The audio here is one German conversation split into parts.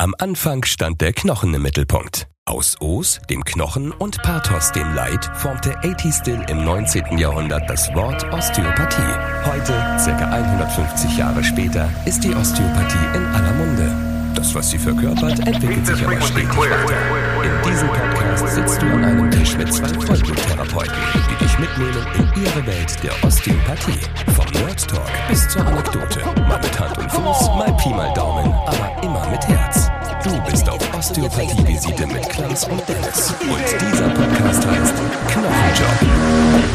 Am Anfang stand der Knochen im Mittelpunkt. Aus Os, dem Knochen, und Pathos, dem Leid, formte A.T. Still im 19. Jahrhundert das Wort Osteopathie. Heute, ca. 150 Jahre später, ist die Osteopathie in aller Munde. Das, was sie verkörpert, entwickelt sich aber stetig weiter. In diesem Podcast sitzt du an einem Tisch mit zwei Vollbluttherapeuten, die dich mitnehmen in ihre Welt der Osteopathie. Vom Nerd Talk bis zur Anekdote. Mal mit Hand und Fuß, mal Pi mal Daumen, aber immer mit Herz. Du bist auf Osteopathie-Visite mit Klaus und Dennis. Und dieser Podcast heißt Knochenjob.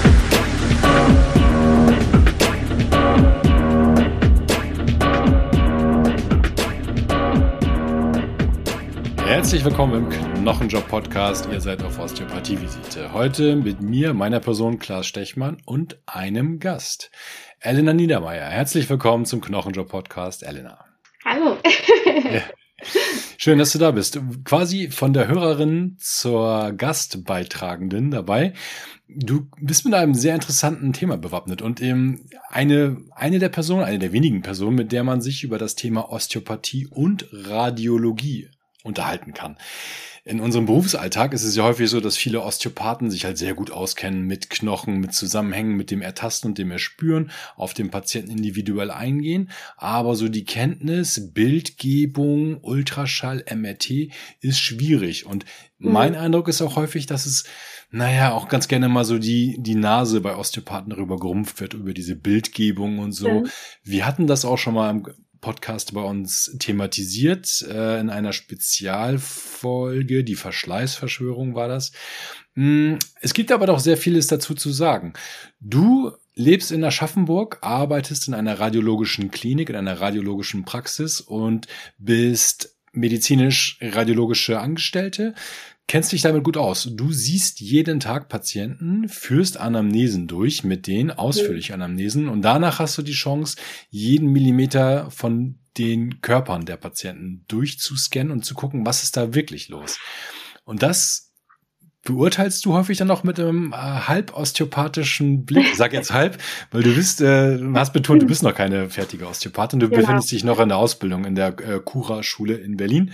Herzlich willkommen im Knochenjob-Podcast. Ihr seid auf Osteopathie-Visite. Heute mit mir, meiner Person Klaas Stechmann und einem Gast, Elena Niedermeyer. Herzlich willkommen zum Knochenjob-Podcast, Elena. Hallo. Ja. Schön, dass du da bist. Quasi von der Hörerin zur Gastbeitragenden dabei. Du bist mit einem sehr interessanten Thema bewappnet und eine der wenigen Personen, mit der man sich über das Thema Osteopathie und Radiologie unterhalten kann. In unserem Berufsalltag ist es ja häufig so, dass viele Osteopathen sich halt sehr gut auskennen mit Knochen, mit Zusammenhängen, mit dem Ertasten und dem Erspüren, auf den Patienten individuell eingehen. Aber so die Kenntnis, Bildgebung, Ultraschall, MRT ist schwierig. Und mein Eindruck ist auch häufig, dass es, auch ganz gerne mal so die Nase bei Osteopathen darüber gerumpft wird, über diese Bildgebung und so. Wir hatten das auch schon mal im Podcast bei uns thematisiert, in einer Spezialfolge, die Verschleißverschwörung war das. Es gibt aber doch sehr vieles dazu zu sagen. Du lebst in Aschaffenburg, arbeitest in einer radiologischen Klinik, in einer radiologischen Praxis und bist medizinisch-radiologische Angestellte. Kennst dich damit gut aus. Du siehst jeden Tag Patienten, führst Anamnesen durch mit denen, ausführliche Anamnesen, und danach hast du die Chance, jeden Millimeter von den Körpern der Patienten durchzuscannen und zu gucken, was ist da wirklich los. Und das beurteilst du häufig dann auch mit einem halb osteopathischen Blick. Ich sag jetzt halb, weil du hast betont, du bist noch keine fertige Osteopathin, du befindest dich noch in der Ausbildung in der Cura-Schule in Berlin.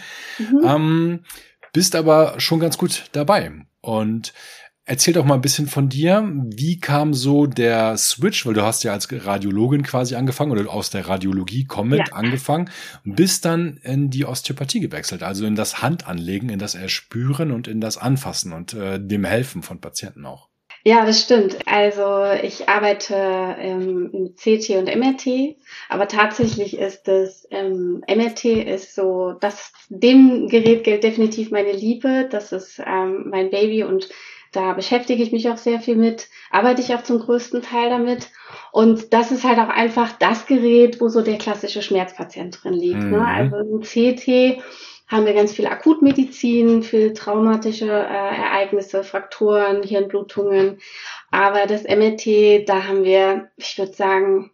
Bist aber schon ganz gut dabei. Und erzähl doch mal ein bisschen von dir. Wie kam so der Switch, weil du hast ja als Radiologin quasi angefangen oder aus der Radiologie kommend angefangen, bist dann in die Osteopathie gewechselt, also in das Handanlegen, in das Erspüren und in das Anfassen und dem Helfen von Patienten auch. Ja, das stimmt. Also ich arbeite im CT und MRT, aber tatsächlich ist das MRT ist so, dem Gerät gilt definitiv meine Liebe. Das ist mein Baby und da beschäftige ich mich auch sehr viel mit, arbeite ich auch zum größten Teil damit. Und das ist halt auch einfach das Gerät, wo so der klassische Schmerzpatient drin liegt. Ne? Also im CT haben wir ganz viel Akutmedizin, viel traumatische Ereignisse, Frakturen, Hirnblutungen. Aber das MRT, da haben wir, ich würde sagen,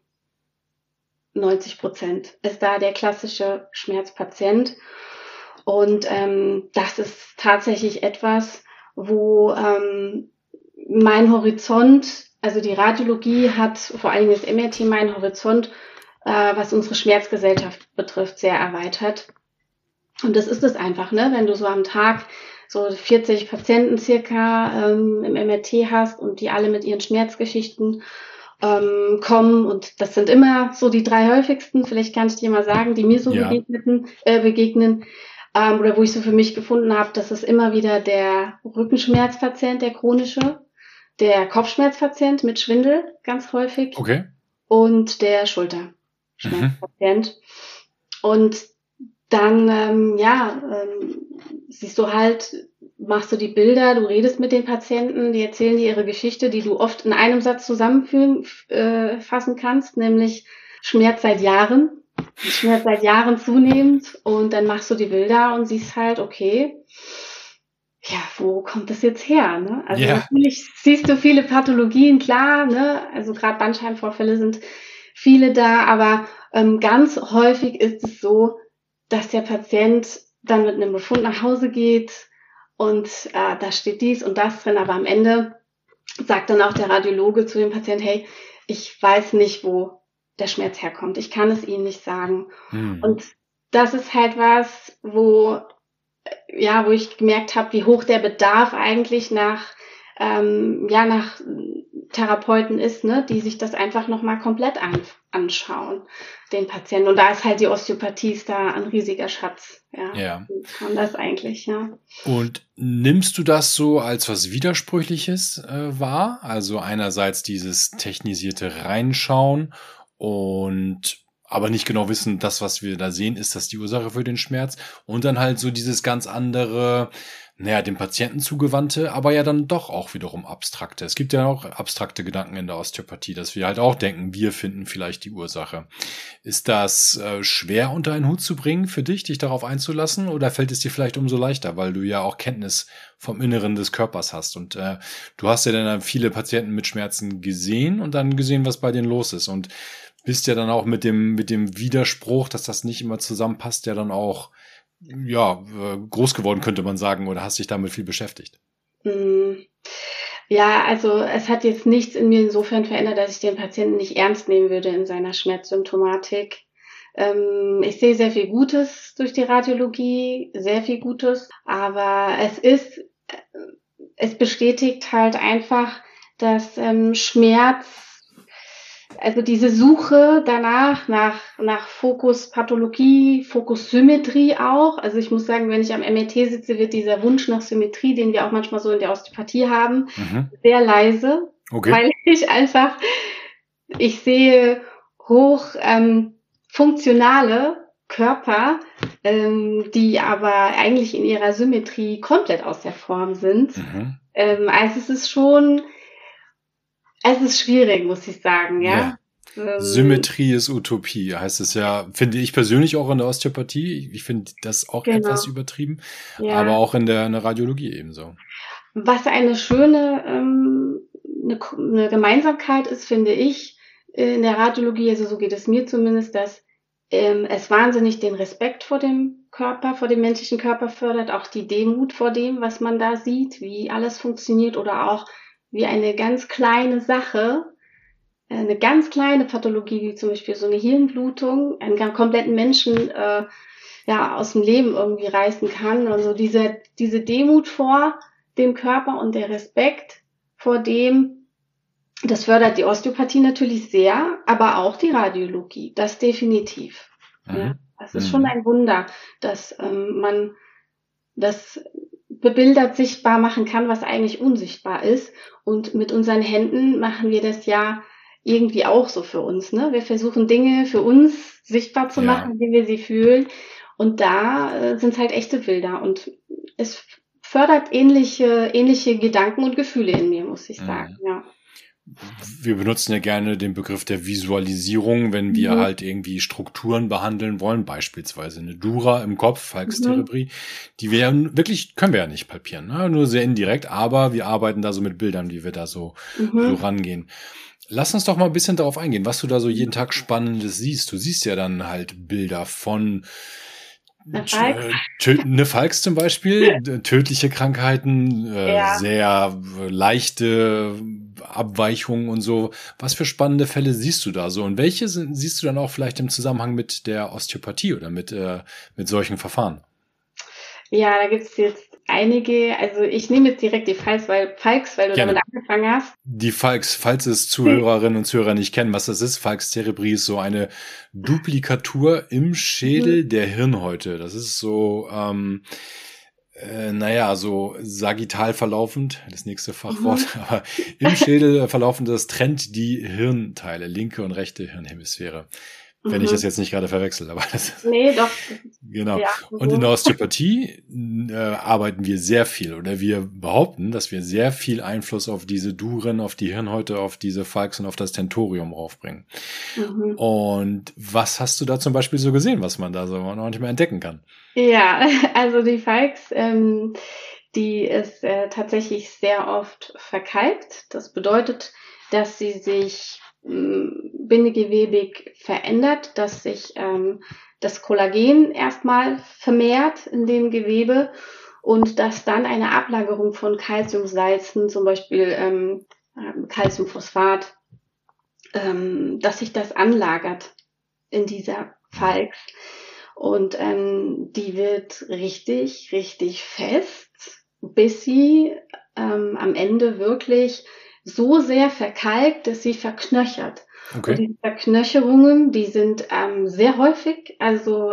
90% ist da der klassische Schmerzpatient. Und das ist tatsächlich etwas, wo mein Horizont, also die Radiologie hat, vor allem das MRT, meinen Horizont, was unsere Schmerzgesellschaft betrifft, sehr erweitert. Und das ist es einfach, ne? Wenn du so am Tag so 40 Patienten circa im MRT hast und die alle mit ihren Schmerzgeschichten kommen, und das sind immer so die 3 häufigsten, vielleicht kann ich dir mal sagen, die mir so begegnen, oder wo ich so für mich gefunden habe, das ist immer wieder der Rückenschmerzpatient, der chronische, der Kopfschmerzpatient mit Schwindel, ganz häufig, und der Schulterschmerzpatient. Und dann, siehst du halt, machst du die Bilder, du redest mit den Patienten, die erzählen dir ihre Geschichte, die du oft in einem Satz fassen kannst, nämlich Schmerz seit Jahren zunehmend, und dann machst du die Bilder und siehst halt, okay, wo kommt das jetzt her, ne? Also natürlich siehst du viele Pathologien, klar, ne? Also gerade Bandscheibenvorfälle sind viele da, aber ganz häufig ist es so, dass der Patient dann mit einem Befund nach Hause geht und da steht dies und das drin, aber am Ende sagt dann auch der Radiologe zu dem Patienten, hey, ich weiß nicht, wo der Schmerz herkommt, ich kann es Ihnen nicht sagen. Und das ist halt was, wo ich gemerkt habe, wie hoch der Bedarf eigentlich nach Therapeuten ist, ne, die sich das einfach nochmal komplett anschauen, den Patienten. Und da ist halt die Osteopathie ist da ein riesiger Schatz. Ja. Wie kam das eigentlich, ja. Und nimmst du das so als was Widersprüchliches wahr? Also einerseits dieses technisierte Reinschauen und aber nicht genau wissen, das, was wir da sehen, ist das die Ursache für den Schmerz. Und dann halt so dieses ganz andere, dem Patienten zugewandte, aber ja dann doch auch wiederum abstrakte. Es gibt ja auch abstrakte Gedanken in der Osteopathie, dass wir halt auch denken, wir finden vielleicht die Ursache. Ist das schwer unter einen Hut zu bringen für dich darauf einzulassen? Oder fällt es dir vielleicht umso leichter, weil du ja auch Kenntnis vom Inneren des Körpers hast? Und du hast ja dann viele Patienten mit Schmerzen gesehen und dann gesehen, was bei denen los ist. Und bist ja dann auch mit dem Widerspruch, dass das nicht immer zusammenpasst, ja dann auch groß geworden, könnte man sagen, oder hast dich damit viel beschäftigt? Ja, also es hat jetzt nichts in mir insofern verändert, dass ich den Patienten nicht ernst nehmen würde in seiner Schmerzsymptomatik. Ich sehe sehr viel Gutes durch die Radiologie, sehr viel Gutes, aber es bestätigt halt einfach, dass Schmerz, also diese Suche danach, nach Fokus Pathologie, Fokus Symmetrie auch. Also ich muss sagen, wenn ich am MRT sitze, wird dieser Wunsch nach Symmetrie, den wir auch manchmal so in der Osteopathie haben, sehr leise. Okay. Weil ich sehe hoch funktionale Körper, die aber eigentlich in ihrer Symmetrie komplett aus der Form sind. Also es ist schwierig, muss ich sagen, ja. Symmetrie ist Utopie, heißt es ja, finde ich persönlich auch in der Osteopathie. Ich finde das auch etwas übertrieben, aber auch in der Radiologie ebenso. Was eine schöne eine Gemeinsamkeit ist, finde ich, in der Radiologie, also so geht es mir zumindest, dass es wahnsinnig den Respekt vor dem Körper, vor dem menschlichen Körper fördert, auch die Demut vor dem, was man da sieht, wie alles funktioniert oder auch wie eine ganz kleine Sache, eine ganz kleine Pathologie, wie zum Beispiel so eine Hirnblutung, einen kompletten Menschen aus dem Leben irgendwie reißen kann. Also diese Demut vor dem Körper und der Respekt vor dem, das fördert die Osteopathie natürlich sehr, aber auch die Radiologie, das definitiv. Ja, das ist schon ein Wunder, dass man das bebildert sichtbar machen kann, was eigentlich unsichtbar ist. Und mit unseren Händen machen wir das ja irgendwie auch so für uns, ne? Wir versuchen Dinge für uns sichtbar zu machen, wie wir sie fühlen. Und da sind es halt echte Bilder. Und es fördert ähnliche Gedanken und Gefühle in mir, muss ich sagen, ja. Wir benutzen ja gerne den Begriff der Visualisierung, wenn wir halt irgendwie Strukturen behandeln wollen, beispielsweise eine Dura im Kopf, Falx-Cerebri, die können wir ja nicht palpieren, ne? Nur sehr indirekt, aber wir arbeiten da so mit Bildern, wie wir da so rangehen. Lass uns doch mal ein bisschen darauf eingehen, was du da so jeden Tag Spannendes siehst. Du siehst ja dann halt Bilder von eine Falx zum Beispiel, tödliche Krankheiten, sehr leichte Abweichungen und so. Was für spannende Fälle siehst du da so? Und welche siehst du dann auch vielleicht im Zusammenhang mit der Osteopathie oder mit solchen Verfahren? Ja, da gibt's jetzt einige, also ich nehme jetzt direkt die Falx, weil du damit angefangen hast. Die Falx, falls es Zuhörerinnen und Zuhörer nicht kennen, was das ist, Falx-Cerebri ist so eine Duplikatur im Schädel der Hirnhäute. Das ist so, so sagittal verlaufend, das nächste Fachwort, aber im Schädel verlaufend, das trennt die Hirnteile, linke und rechte Hirnhemisphäre. Wenn ich das jetzt nicht gerade verwechsel, aber das ist... Nee, doch. Genau. Ja, und in der Osteopathie arbeiten wir sehr viel, oder wir behaupten, dass wir sehr viel Einfluss auf diese Duren, auf die Hirnhäute, auf diese Falx und auf das Tentorium raufbringen. Und was hast du da zum Beispiel so gesehen, was man da so noch nicht mehr entdecken kann? Ja, also die Falx, die ist tatsächlich sehr oft verkalkt. Das bedeutet, dass sie sich bindegewebig verändert, dass sich das Kollagen erstmal vermehrt in dem Gewebe und dass dann eine Ablagerung von Calciumsalzen, zum Beispiel Calciumphosphat, dass sich das anlagert in dieser Falx. Und die wird richtig, richtig fest, bis sie am Ende wirklich so sehr verkalkt, dass sie verknöchert. Okay. Und diese Verknöcherungen, die sind sehr häufig. Also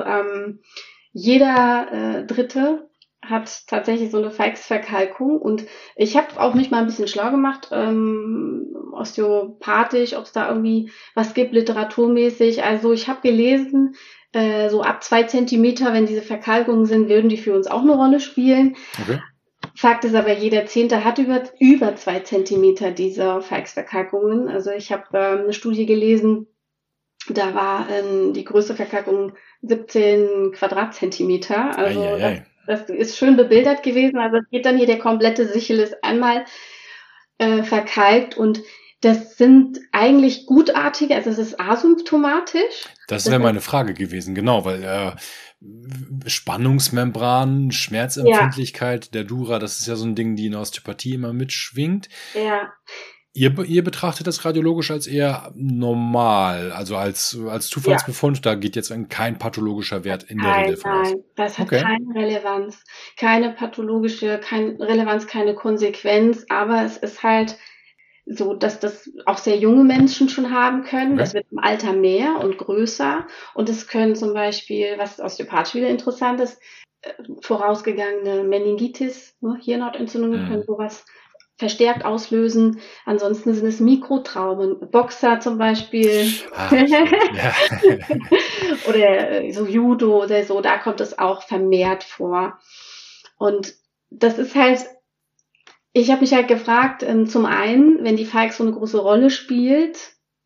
jeder Dritte hat tatsächlich so eine Falksverkalkung. Und ich habe auch mich mal ein bisschen schlau gemacht, osteopathisch, ob es da irgendwie was gibt, literaturmäßig. Also ich habe gelesen, so ab 2 Zentimeter, wenn diese Verkalkungen sind, würden die für uns auch eine Rolle spielen. Okay. Fakt ist aber, jeder Zehnte hat über 2 Zentimeter dieser Falksverkalkungen. Also ich habe eine Studie gelesen, da war die größte Verkalkung 17 Quadratzentimeter. Also das ist schön bebildert gewesen. Also es geht dann hier der komplette Sichel ist einmal verkalkt und das sind eigentlich gutartige, also es ist asymptomatisch. Das wäre meine Frage gewesen, genau, weil Spannungsmembran, Schmerzempfindlichkeit der Dura, das ist ja so ein Ding, die in der Osteopathie immer mitschwingt. Ja. Ihr betrachtet das radiologisch als eher normal, also als Zufallsbefund, da geht jetzt kein pathologischer Wert in der Regel voraus. Nein, das hat keine Relevanz, keine pathologische, keine Relevanz, keine Konsequenz, aber es ist halt so, dass das auch sehr junge Menschen schon haben können. Okay. Das wird im Alter mehr und größer. Und es können zum Beispiel, was osteopathisch wieder interessant ist, vorausgegangene Meningitis, Hirnhautentzündungen können sowas verstärkt auslösen. Ansonsten sind es Mikrotraumen. Boxer zum Beispiel. Oder so Judo oder so, da kommt es auch vermehrt vor. Und das ist halt, ich habe mich halt gefragt, zum einen, wenn die Falx so eine große Rolle spielt,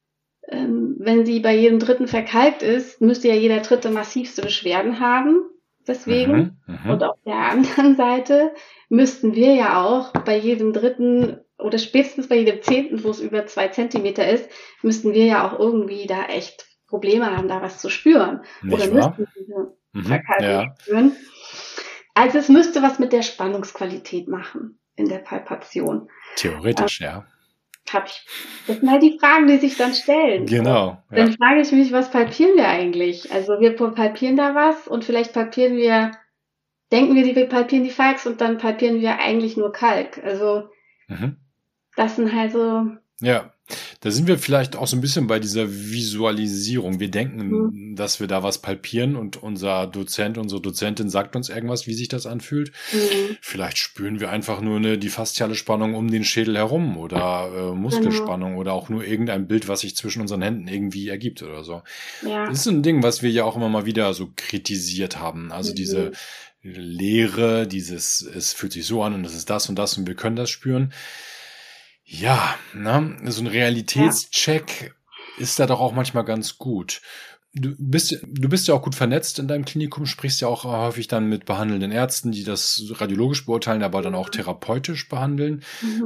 wenn sie bei jedem Dritten verkalkt ist, müsste ja jeder Dritte massivste Beschwerden haben. Deswegen. Und auf der anderen Seite müssten wir ja auch bei jedem Dritten oder spätestens bei jedem Zehnten, wo es über 2 Zentimeter ist, müssten wir ja auch irgendwie da echt Probleme haben, da was zu spüren. Nicht oder wahr? müssten diese Verkalkung spüren. Also es müsste was mit der Spannungsqualität machen in der Palpation. Theoretisch, ja. Das sind halt die Fragen, die sich dann stellen. Genau. Ja. Dann frage ich mich, was palpieren wir eigentlich? Also wir palpieren da was und vielleicht denken wir, wir palpieren die Falx und dann palpieren wir eigentlich nur Kalk. Also das sind halt so... Ja, da sind wir vielleicht auch so ein bisschen bei dieser Visualisierung. Wir denken, dass wir da was palpieren und unser Dozent, unsere Dozentin sagt uns irgendwas, wie sich das anfühlt. Vielleicht spüren wir einfach nur die fasziale Spannung um den Schädel herum oder Muskelspannung oder auch nur irgendein Bild, was sich zwischen unseren Händen irgendwie ergibt oder so. Ja. Das ist ein Ding, was wir ja auch immer mal wieder so kritisiert haben. Also diese Lehre, es fühlt sich so an und es ist das und das und wir können das spüren. Ja, so ein Realitätscheck ist da doch auch manchmal ganz gut. Du bist ja auch gut vernetzt in deinem Klinikum, sprichst ja auch häufig dann mit behandelnden Ärzten, die das radiologisch beurteilen, aber dann auch therapeutisch behandeln.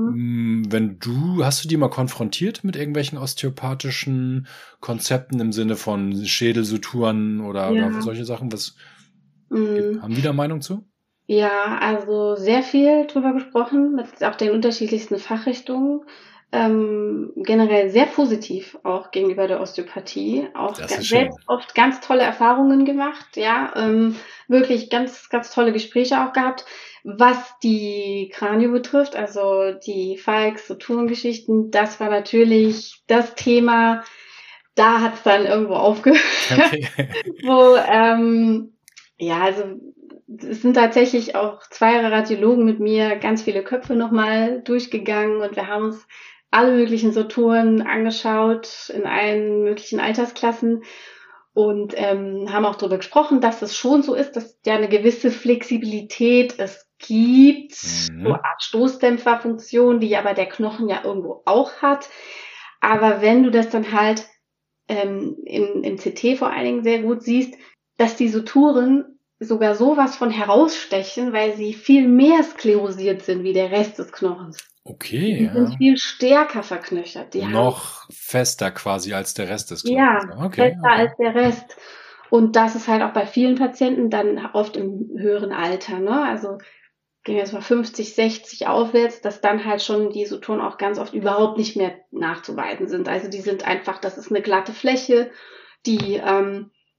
Hast du die mal konfrontiert mit irgendwelchen osteopathischen Konzepten im Sinne von Schädelsuturen oder solche Sachen? Haben die da Meinung zu? Ja, also sehr viel drüber gesprochen, mit auch den unterschiedlichsten Fachrichtungen. Generell sehr positiv auch gegenüber der Osteopathie. Auch selbst oft ganz tolle Erfahrungen gemacht, wirklich ganz, ganz tolle Gespräche auch gehabt. Was die Kranio betrifft, also die Falx, Suturengeschichten, das war natürlich das Thema, da hat es dann irgendwo aufgehört. Okay. Es sind tatsächlich auch 2 Radiologen mit mir ganz viele Köpfe nochmal durchgegangen und wir haben uns alle möglichen Suturen angeschaut in allen möglichen Altersklassen und haben auch darüber gesprochen, dass es schon so ist, dass ja eine gewisse Flexibilität es gibt, so eine Art Stoßdämpferfunktion, die aber der Knochen ja irgendwo auch hat. Aber wenn du das dann halt im CT vor allen Dingen sehr gut siehst, dass die Suturen sogar sowas von herausstechen, weil sie viel mehr sklerosiert sind wie der Rest des Knochens. Okay. Die sind viel stärker verknöchert. Die noch fester quasi als der Rest des Knochens. Ja, fester als der Rest. Und das ist halt auch bei vielen Patienten dann oft im höheren Alter, ne? Also gehen wir jetzt mal 50, 60 aufwärts, dass dann halt schon die Suturen auch ganz oft überhaupt nicht mehr nachzuweisen sind. Also die sind einfach, das ist eine glatte Fläche, die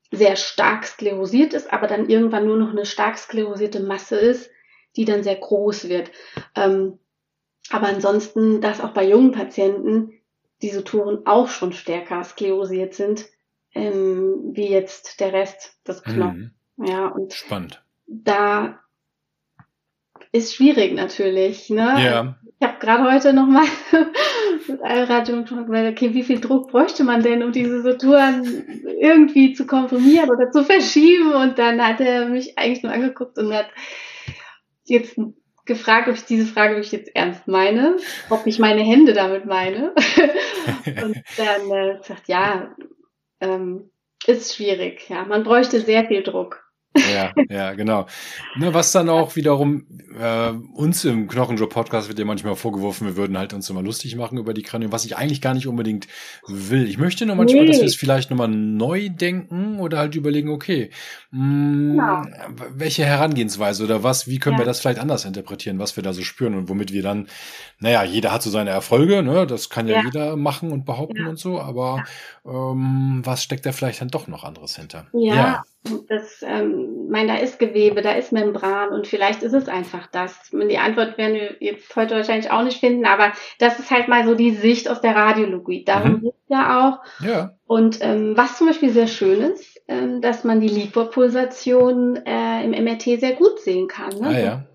sehr stark sklerosiert ist, aber dann irgendwann nur noch eine stark sklerosierte Masse ist, die dann sehr groß wird. Aber ansonsten, dass auch bei jungen Patienten die Suturen auch schon stärker sklerosiert sind, wie jetzt der Rest des Knochens. Ja, und spannend. Da ist schwierig natürlich, ne? Ja. Ich habe gerade heute nochmal mit einem Radiologen gesagt, okay, wie viel Druck bräuchte man denn, um diese Suturen irgendwie zu komprimieren oder zu verschieben? Und dann hat er mich eigentlich nur angeguckt und hat jetzt gefragt, ob ich diese Frage wirklich jetzt ernst meine, ob ich meine Hände damit meine. Und dann gesagt, ja, ist schwierig. Ja, man bräuchte sehr viel Druck. Ja, genau. Ne, was dann auch wiederum uns im Knochenjob-Podcast wird ja manchmal vorgeworfen, wir würden halt uns immer lustig machen über die Kranien, was ich eigentlich gar nicht unbedingt will. Ich möchte nur manchmal, dass wir es vielleicht nochmal neu denken oder halt überlegen, okay, welche Herangehensweise oder wie können wir das vielleicht anders interpretieren, was wir da so spüren und womit wir dann, jeder hat so seine Erfolge, ne, das kann ja jeder machen und behaupten und so, aber was steckt da vielleicht dann doch noch anderes hinter? Ja. Das, da ist Gewebe, da ist Membran und vielleicht ist es einfach das. Die Antwort werden wir jetzt heute wahrscheinlich auch nicht finden, aber das ist halt mal so die Sicht aus der Radiologie. Darum geht es ja auch. Ja. Und was zum Beispiel sehr schön ist, dass man die Liquorpulsation im MRT sehr gut sehen kann. Ne?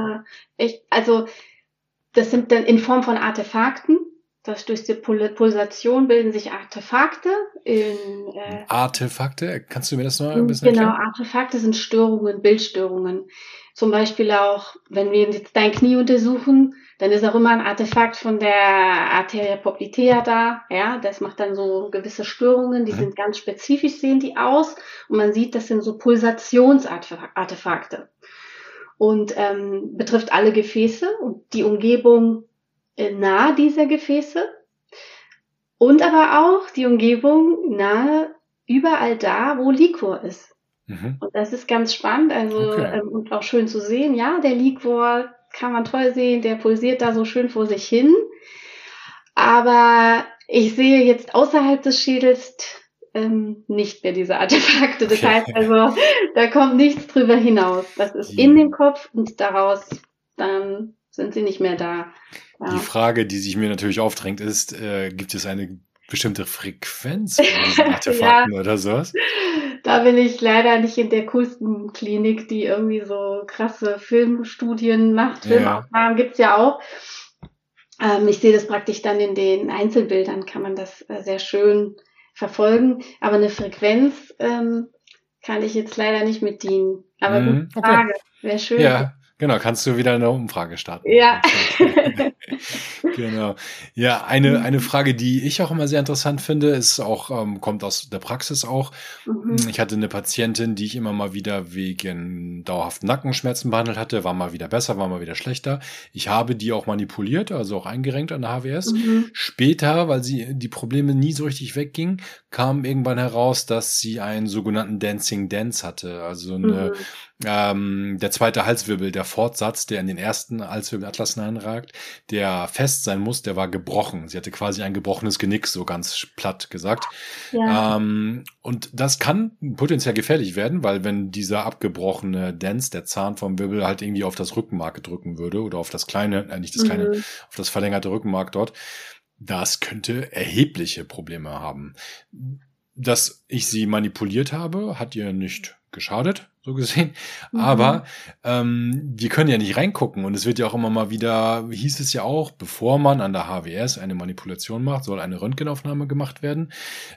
Das sind dann in Form von Artefakten. Durch die Pulsation bilden sich Artefakte. Artefakte? Kannst du mir das noch ein bisschen erklären? Genau, Artefakte sind Störungen, Bildstörungen. Zum Beispiel auch, wenn wir jetzt dein Knie untersuchen, dann ist auch immer ein Artefakt von der Arteria poplitea da. Ja, das macht dann so gewisse Störungen, die sind ganz spezifisch, sehen die aus. Und man sieht, das sind so Pulsationsartefakte. Und betrifft alle Gefäße und die Umgebung nahe dieser Gefäße und aber auch die Umgebung nahe überall da, wo Liquor ist. Und das ist ganz spannend, und auch schön zu sehen. Ja, der Liquor kann man toll sehen, der pulsiert da so schön vor sich hin. Aber ich sehe jetzt außerhalb des Schädels nicht mehr diese Artefakte. Das heißt also, da kommt nichts drüber hinaus. Das ist in dem Kopf und daraus dann sind sie nicht mehr da. Ja. Die Frage, die sich mir natürlich aufdrängt, ist, gibt es eine bestimmte Frequenz von diesen Artefakten oder sowas? Da bin ich leider nicht in der coolsten Klinik, die irgendwie so krasse Filmstudien macht. Filmaufnahmen gibt's ja auch. Ich sehe das praktisch dann in den Einzelbildern, kann man das sehr schön verfolgen. Aber eine Frequenz kann ich jetzt leider nicht mit dienen. Aber gute Frage, wäre schön. Ja. Genau, kannst du wieder eine Umfrage starten. Ja. Genau. Ja, eine Frage, die ich auch immer sehr interessant finde, ist auch, kommt aus der Praxis auch. Ich hatte eine Patientin, die ich immer mal wieder wegen dauerhaften Nackenschmerzen behandelt hatte, war mal wieder besser, war mal wieder schlechter. Ich habe die auch manipuliert, also auch eingerenkt an der HWS. Später, weil die Probleme nie so richtig weggingen, kam irgendwann heraus, dass sie einen sogenannten Dancing Dance hatte, also der zweite Halswirbel, der Fortsatz, der in den ersten Halswirbelatlas hineinragt, der fest sein muss, der war gebrochen. Sie hatte quasi ein gebrochenes Genick, so ganz platt gesagt. Ja. Und das kann potenziell gefährlich werden, weil wenn dieser abgebrochene Dens, der Zahn vom Wirbel, halt irgendwie auf das Rückenmark drücken würde oder auf das kleine, nicht das kleine, auf das verlängerte Rückenmark dort, das könnte erhebliche Probleme haben. Dass ich sie manipuliert habe, hat ihr nicht geschadet, so gesehen. Aber die können ja nicht reingucken. Und es wird ja auch immer mal wieder, hieß es ja auch, bevor man an der HWS eine Manipulation macht, soll eine Röntgenaufnahme gemacht werden.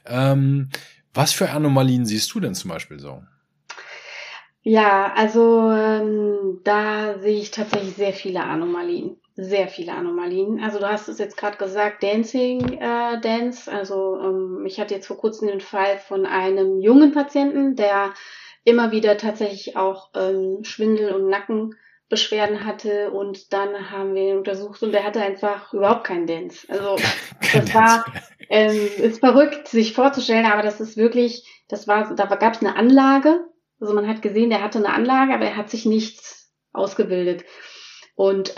Was für Anomalien siehst du denn zum Beispiel so? Ja, also da sehe ich tatsächlich sehr viele Anomalien. Sehr viele Anomalien. Also du hast es jetzt gerade gesagt, Dancing Dance. Also ich hatte jetzt vor kurzem den Fall von einem jungen Patienten, der immer wieder tatsächlich auch Schwindel- und Nackenbeschwerden hatte und dann haben wir ihn untersucht und der hatte einfach überhaupt keinen Dance. Also das war ist verrückt, sich vorzustellen, aber das ist wirklich, da gab es eine Anlage. Also man hat gesehen, der hatte eine Anlage, aber er hat sich nichts ausgebildet. Und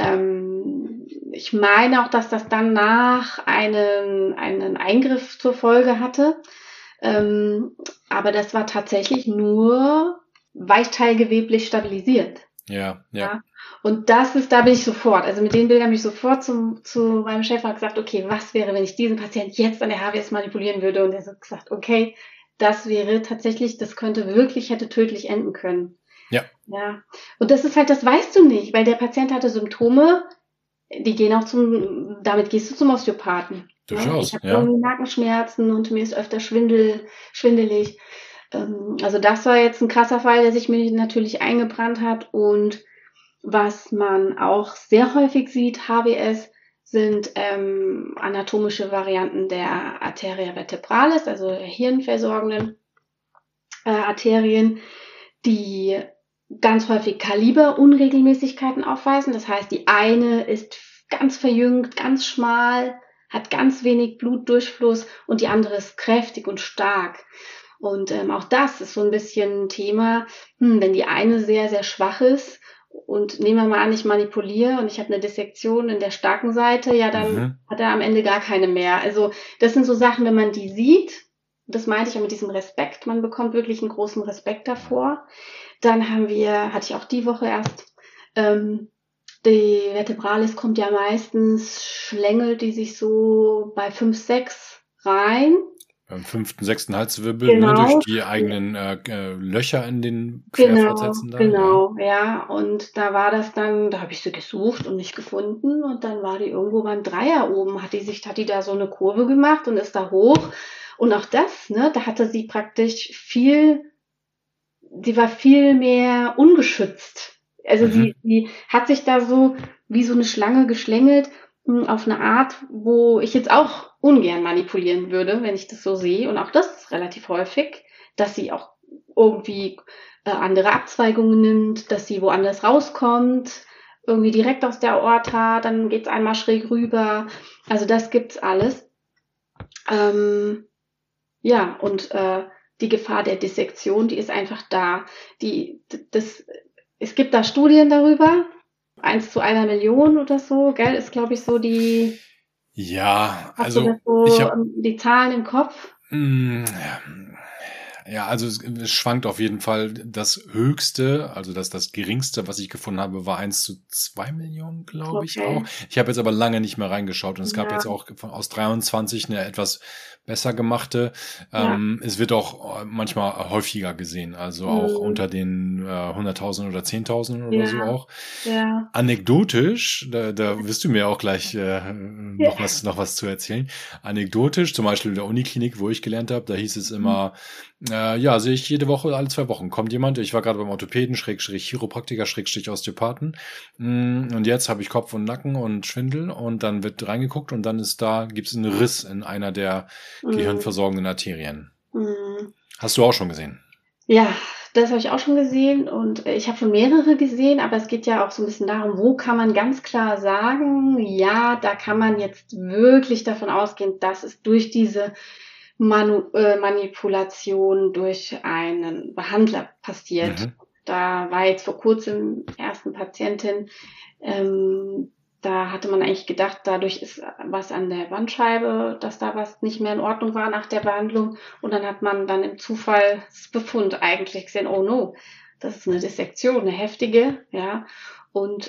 ich meine auch, dass das dann nach einen Eingriff zur Folge hatte. Aber das war tatsächlich nur weichteilgeweblich stabilisiert. Ja. Und da bin ich sofort, also mit den Bildern bin ich sofort zu meinem Chef und habe gesagt, okay, was wäre, wenn ich diesen Patienten jetzt an der HWS manipulieren würde? Und er hat gesagt, okay, das wäre tatsächlich, das hätte tödlich enden können. Ja. Und das ist halt, das weißt du nicht, weil der Patient hatte Symptome, die gehen auch damit gehst du zum Osteopathen. Durchaus, Ich habe irgendwie Nackenschmerzen und mir ist öfter schwindelig. Also das war jetzt ein krasser Fall, der sich mir natürlich eingebrannt hat. Und was man auch sehr häufig sieht, HWS, sind anatomische Varianten der Arteria vertebralis, also der hirnversorgenden Arterien, die ganz häufig Kaliberunregelmäßigkeiten aufweisen. Das heißt, die eine ist ganz verjüngt, ganz schmal, hat ganz wenig Blutdurchfluss und die andere ist kräftig und stark. Und auch das ist so ein bisschen ein Thema, wenn die eine sehr, sehr schwach ist und nehmen wir mal an, ich manipuliere und ich habe eine Dissektion in der starken Seite, ja, dann hat er am Ende gar keine mehr. Also das sind so Sachen, wenn man die sieht, das meinte ich ja mit diesem Respekt, man bekommt wirklich einen großen Respekt davor. Dann hatte ich auch die Woche erst, die Vertebralis kommt ja meistens, schlängelt die sich so bei 5, 6 rein. Beim 5., 6. Halswirbel, durch die eigenen Löcher in den Querfortsätzen. Genau. Und da war das dann, da habe ich sie gesucht und nicht gefunden und dann war die irgendwo beim 3er oben, hat die da so eine Kurve gemacht und ist da hoch und auch das, da hatte sie praktisch sie war viel mehr ungeschützt. Also sie hat sich da so wie so eine Schlange geschlängelt auf eine Art, wo ich jetzt auch ungern manipulieren würde, wenn ich das so sehe. Und auch das ist relativ häufig, dass sie auch irgendwie andere Abzweigungen nimmt, dass sie woanders rauskommt, irgendwie direkt aus der Aorta, dann geht's einmal schräg rüber. Also das gibt's alles. Die Gefahr der Dissektion, die ist einfach da. Es gibt da Studien darüber, 1 zu 1 Million oder so, gell, ist glaube ich so die... Ja, hast du das ich habe die Zahlen im Kopf. Ja, also es schwankt auf jeden Fall. Das höchste, also das geringste, was ich gefunden habe, war 1 zu 2 Millionen, glaube ich auch. Ich habe jetzt aber lange nicht mehr reingeschaut und es gab jetzt auch aus 23 eine etwas besser gemachte. Es wird auch manchmal häufiger gesehen, also auch unter den 100.000 oder 10.000 oder so auch. Ja. Anekdotisch, da wirst du mir auch gleich noch was zu erzählen. Anekdotisch, zum Beispiel in der Uniklinik, wo ich gelernt habe, da hieß es immer, sehe ich jede Woche, alle 2 Wochen kommt jemand. Ich war gerade beim Orthopäden, Chiropraktiker, Osteopathen. Und jetzt habe ich Kopf und Nacken und Schwindel und dann wird reingeguckt und dann gibt es einen Riss in einer der gehirnversorgenden Arterien. Hast du auch schon gesehen? Ja, das habe ich auch schon gesehen und ich habe schon mehrere gesehen, aber es geht ja auch so ein bisschen darum, wo kann man ganz klar sagen, ja, da kann man jetzt wirklich davon ausgehen, dass es durch diese Manipulation durch einen Behandler passiert. Da war jetzt vor kurzem ersten Patientin, da hatte man eigentlich gedacht, dadurch ist was an der Bandscheibe, dass da was nicht mehr in Ordnung war nach der Behandlung. Und dann hat man dann im Zufallsbefund eigentlich gesehen, oh no, das ist eine Dissektion, eine heftige, ja. Und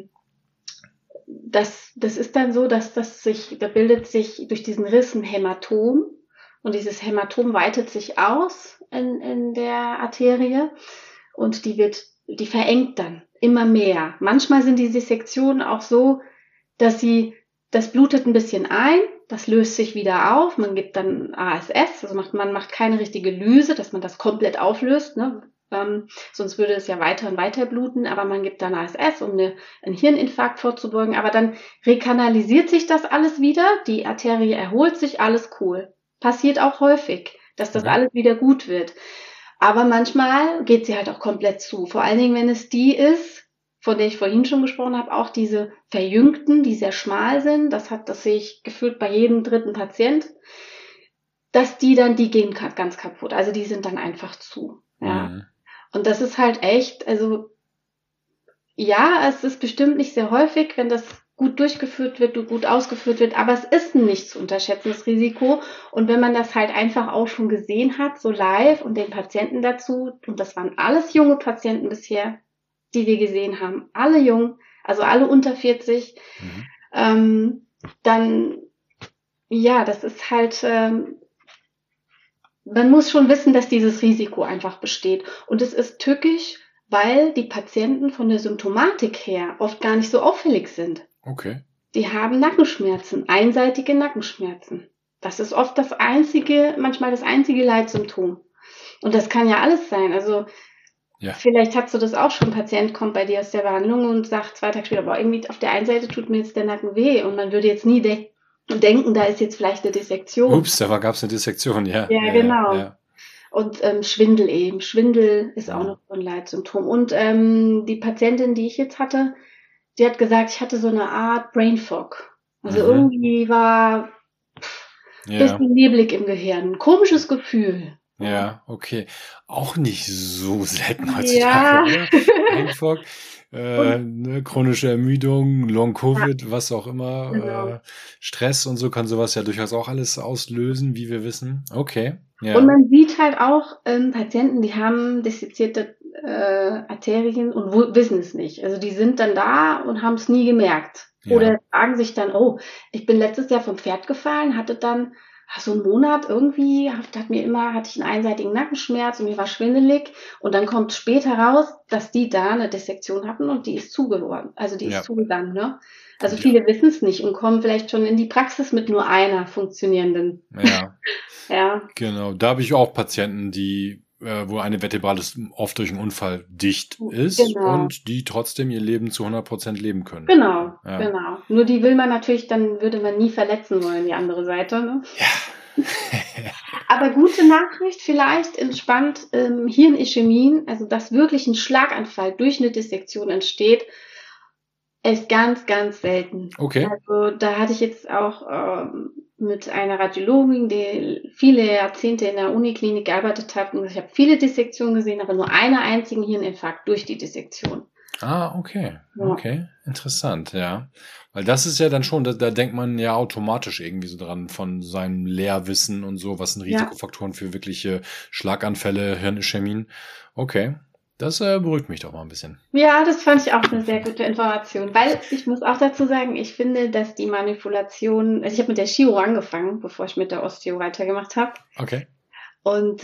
das ist dann so, dass da bildet sich durch diesen Riss ein Hämatom. Und dieses Hämatom weitet sich aus in der Arterie und die verengt dann immer mehr. Manchmal sind die Dissektionen auch so, dass das blutet ein bisschen ein, das löst sich wieder auf, man gibt dann ASS, also man macht keine richtige Lyse, dass man das komplett auflöst, ne? Sonst würde es ja weiter und weiter bluten, aber man gibt dann ASS, um einen Hirninfarkt vorzubeugen, aber dann rekanalisiert sich das alles wieder, die Arterie erholt sich, alles cool. Passiert auch häufig, dass das alles wieder gut wird. Aber manchmal geht sie halt auch komplett zu. Vor allen Dingen, wenn es die ist, von der ich vorhin schon gesprochen habe, auch diese verjüngten, die sehr schmal sind. Das sehe ich gefühlt bei jedem 3. Patient, dass die gehen ganz kaputt. Also die sind dann einfach zu. Ja. Und das ist halt echt, also ja, es ist bestimmt nicht sehr häufig, wenn das gut durchgeführt wird, gut ausgeführt wird, aber es ist ein nicht zu unterschätzendes Risiko. Und wenn man das halt einfach auch schon gesehen hat, so live und den Patienten dazu, und das waren alles junge Patienten bisher, die wir gesehen haben, alle jung, also alle unter 40, dann, ja, das ist halt, man muss schon wissen, dass dieses Risiko einfach besteht. Und es ist tückisch, weil die Patienten von der Symptomatik her oft gar nicht so auffällig sind. Okay. Die haben Nackenschmerzen, einseitige Nackenschmerzen. Das ist oft manchmal das einzige Leitsymptom. Und das kann ja alles sein. Also vielleicht hast du das auch schon, ein Patient kommt bei dir aus der Behandlung und sagt 2 Tage später, boah, irgendwie auf der einen Seite tut mir jetzt der Nacken weh. Und man würde jetzt nie denken, da ist jetzt vielleicht eine Dissektion. Ups, da gab es eine Dissektion, ja. Ja, genau. Ja. Und Schwindel eben. Schwindel ist auch noch so ein Leitsymptom. Und die Patientin, die ich jetzt hatte, die hat gesagt, ich hatte so eine Art Brain Fog. Also irgendwie war ein bisschen neblig im Gehirn. Ein komisches Gefühl. Ja, okay. Auch nicht so selten heutzutage, oder? Brain Fog, chronische Ermüdung, Long-Covid, was auch immer, Stress und so kann sowas ja durchaus auch alles auslösen, wie wir wissen. Okay. Ja. Und man sieht halt auch Patienten, die haben dissezierte Arterien und wissen es nicht. Also die sind dann da und haben es nie gemerkt. Ja. Oder fragen sich dann, oh, ich bin letztes Jahr vom Pferd gefallen, hatte dann so einen Monat irgendwie, hatte ich einen einseitigen Nackenschmerz und mir war schwindelig. Und dann kommt später raus, dass die da eine Dissektion hatten und die ist zugeworden. Also die ist zugegangen, ne? Also viele wissen es nicht und kommen vielleicht schon in die Praxis mit nur einer funktionierenden. Ja. Ja. Genau. Da habe ich auch Patienten, wo eine Vertebralis oft durch einen Unfall dicht ist und die trotzdem ihr Leben zu 100% leben können. Genau. Nur die würde man nie verletzen wollen, die andere Seite. Ne? Ja. Aber gute Nachricht vielleicht, entspannt, Hirnischämien, also dass wirklich ein Schlaganfall durch eine Dissektion entsteht, ist ganz, ganz selten. Okay. Also da hatte ich jetzt auch mit einer Radiologin, die viele Jahrzehnte in der Uniklinik gearbeitet hat, und ich habe viele Dissektionen gesehen, aber nur einen einzigen Hirninfarkt durch die Dissektion. Ah, okay. Ja. Okay, interessant, ja. Weil das ist ja dann schon, da denkt man ja automatisch irgendwie so dran von seinem Lehrwissen und so, was sind Risikofaktoren für wirkliche Schlaganfälle, Hirnischämien. Okay. Das beruhigt mich doch mal ein bisschen. Ja, das fand ich auch eine sehr gute Information, weil ich muss auch dazu sagen, ich finde, dass die Manipulation, also ich habe mit der Chiro angefangen, bevor ich mit der Osteo weitergemacht habe. Okay. Und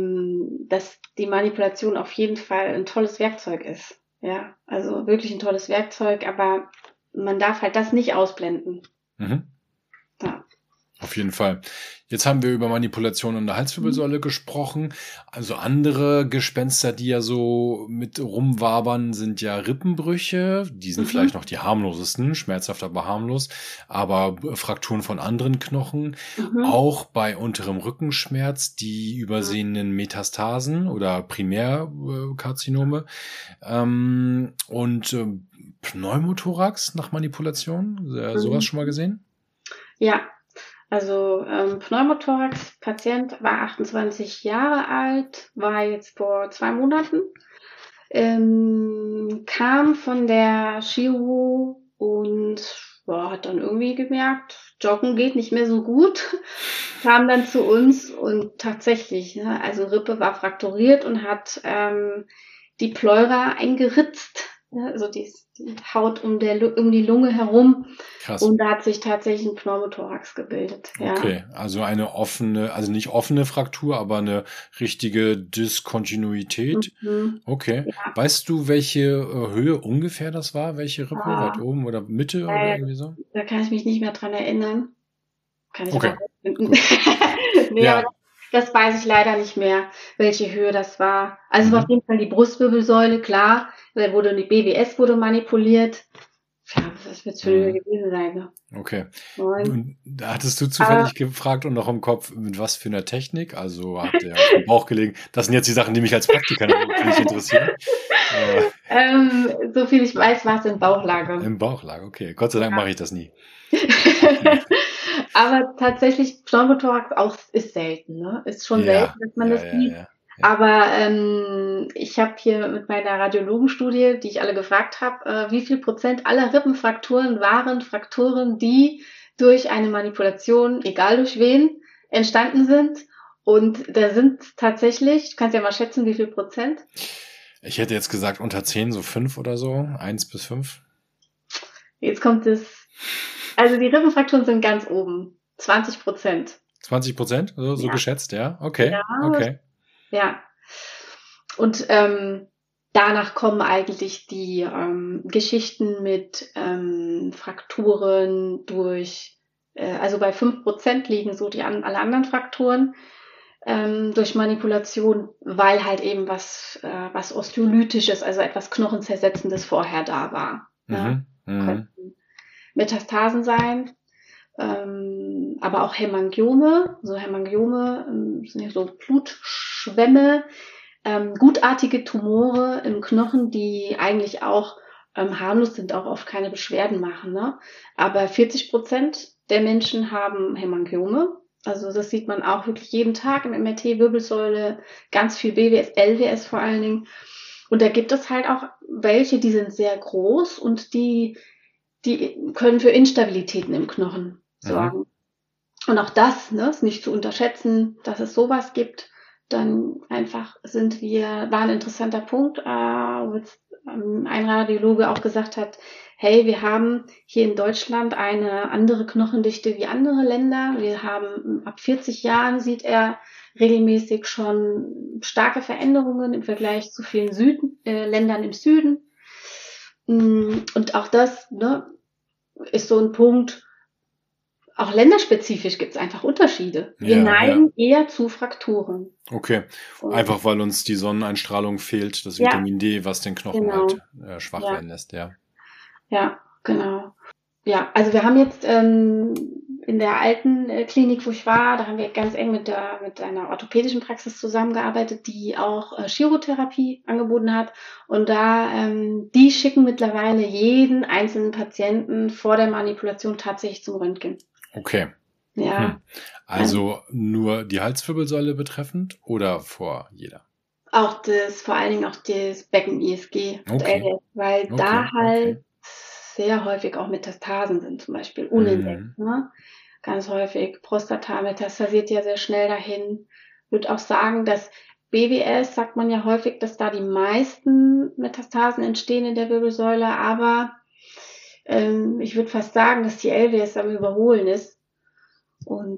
dass die Manipulation auf jeden Fall ein tolles Werkzeug ist. Ja, also wirklich ein tolles Werkzeug, aber man darf halt das nicht ausblenden. Ja. Auf jeden Fall. Jetzt haben wir über Manipulation in der Halswirbelsäule gesprochen. Also andere Gespenster, die ja so mit rumwabern, sind ja Rippenbrüche. Die sind vielleicht noch die harmlosesten, schmerzhaft, aber harmlos. Aber Frakturen von anderen Knochen. Auch bei unterem Rückenschmerz, die übersehenen Metastasen oder Primärkarzinome. Und Pneumothorax nach Manipulation. Sowas schon mal gesehen? Ja. Also Pneumothorax-Patient war 28 Jahre alt, war jetzt vor 2 Monaten, kam von der Chiro und hat dann irgendwie gemerkt, Joggen geht nicht mehr so gut, kam dann zu uns und tatsächlich, also Rippe war frakturiert und hat die Pleura eingeritzt. Also die Haut um die Lunge herum. Krass. Und da hat sich tatsächlich ein Pneumothorax gebildet. Ja. Okay, also eine offene, also nicht offene Fraktur, aber eine richtige Diskontinuität. Okay. Ja. Weißt du, welche Höhe ungefähr das war? Welche Rippe? Weit oben oder Mitte oder irgendwie so? Da kann ich mich nicht mehr dran erinnern. Kann ich aber finden. Nee, ja. Aber das weiß ich leider nicht mehr, welche Höhe das war. Also es war auf jeden Fall die Brustwirbelsäule, klar. Die BWS wurde manipuliert. Ja, was wird es für Höhe gewesen sein? Ne? Okay. Und da hattest du zufällig gefragt und noch im Kopf, mit was für einer Technik? Also hat der auf den Bauch gelegen. Das sind jetzt die Sachen, die mich als Praktiker natürlich interessieren. So viel ich weiß, war es in Bauchlage. Im Bauchlage, okay. Gott sei Dank mache ich das nie. Aber tatsächlich, Pneumothorax auch ist selten, ne? Ist schon selten, dass man das sieht. Ja. Aber ich habe hier mit meiner Radiologenstudie, die ich alle gefragt habe, wie viel Prozent aller Rippenfrakturen waren Frakturen, die durch eine Manipulation, egal durch wen, entstanden sind. Und da sind tatsächlich, du kannst ja mal schätzen, wie viel Prozent? Ich hätte jetzt gesagt unter 10, so 5 oder so, 1 bis 5. Jetzt kommt es, also die Rippenfrakturen sind ganz oben, 20%. 20%? So geschätzt, ja? Okay, ja, okay. Ja. Und danach kommen eigentlich die Geschichten mit Frakturen durch, also bei 5% liegen so alle anderen Frakturen durch Manipulation, weil halt eben was Osteolytisches, also etwas Knochenzersetzendes vorher da war. Mhm. Könnten Metastasen sein, aber auch Hämangiome. So Hämangiome sind ja so Blutschwämme, gutartige Tumore im Knochen, die eigentlich auch harmlos sind, auch oft keine Beschwerden machen. Ne? Aber 40% der Menschen haben Hämangiome. Also das sieht man auch wirklich jeden Tag im MRT, Wirbelsäule, ganz viel BWS, LWS vor allen Dingen. Und da gibt es halt auch welche, die sind sehr groß und die können für Instabilitäten im Knochen sorgen. Mhm. Und auch das ist nicht zu unterschätzen, dass es sowas gibt. Dann einfach war ein interessanter Punkt, wo ein Radiologe auch gesagt hat, hey, wir haben hier in Deutschland eine andere Knochendichte wie andere Länder. Wir haben ab 40 Jahren sieht er regelmäßig schon starke Veränderungen im Vergleich zu vielen Ländern im Süden. Und auch das ist so ein Punkt, auch länderspezifisch gibt es einfach Unterschiede. Wir neigen eher zu Frakturen. Okay, einfach weil uns die Sonneneinstrahlung fehlt, das Vitamin D, was den Knochen halt schwach werden lässt, Ja, genau. Ja, also wir haben jetzt in der alten Klinik, wo ich war, da haben wir ganz eng mit einer orthopädischen Praxis zusammengearbeitet, die auch Chirotherapie angeboten hat. Und die schicken mittlerweile jeden einzelnen Patienten vor der Manipulation tatsächlich zum Röntgen. Okay. Ja. Also nur die Halswirbelsäule betreffend oder vor jeder? Vor allen Dingen auch das Becken-ISG, weil da halt sehr häufig auch Metastasen sind, zum Beispiel unentdeckt. Ne? Ganz häufig. Prostata metastasiert ja sehr schnell dahin. Ich würde auch sagen, dass BWS, sagt man ja häufig, dass da die meisten Metastasen entstehen in der Wirbelsäule, aber ich würde fast sagen, dass die LWS am Überholen ist. Und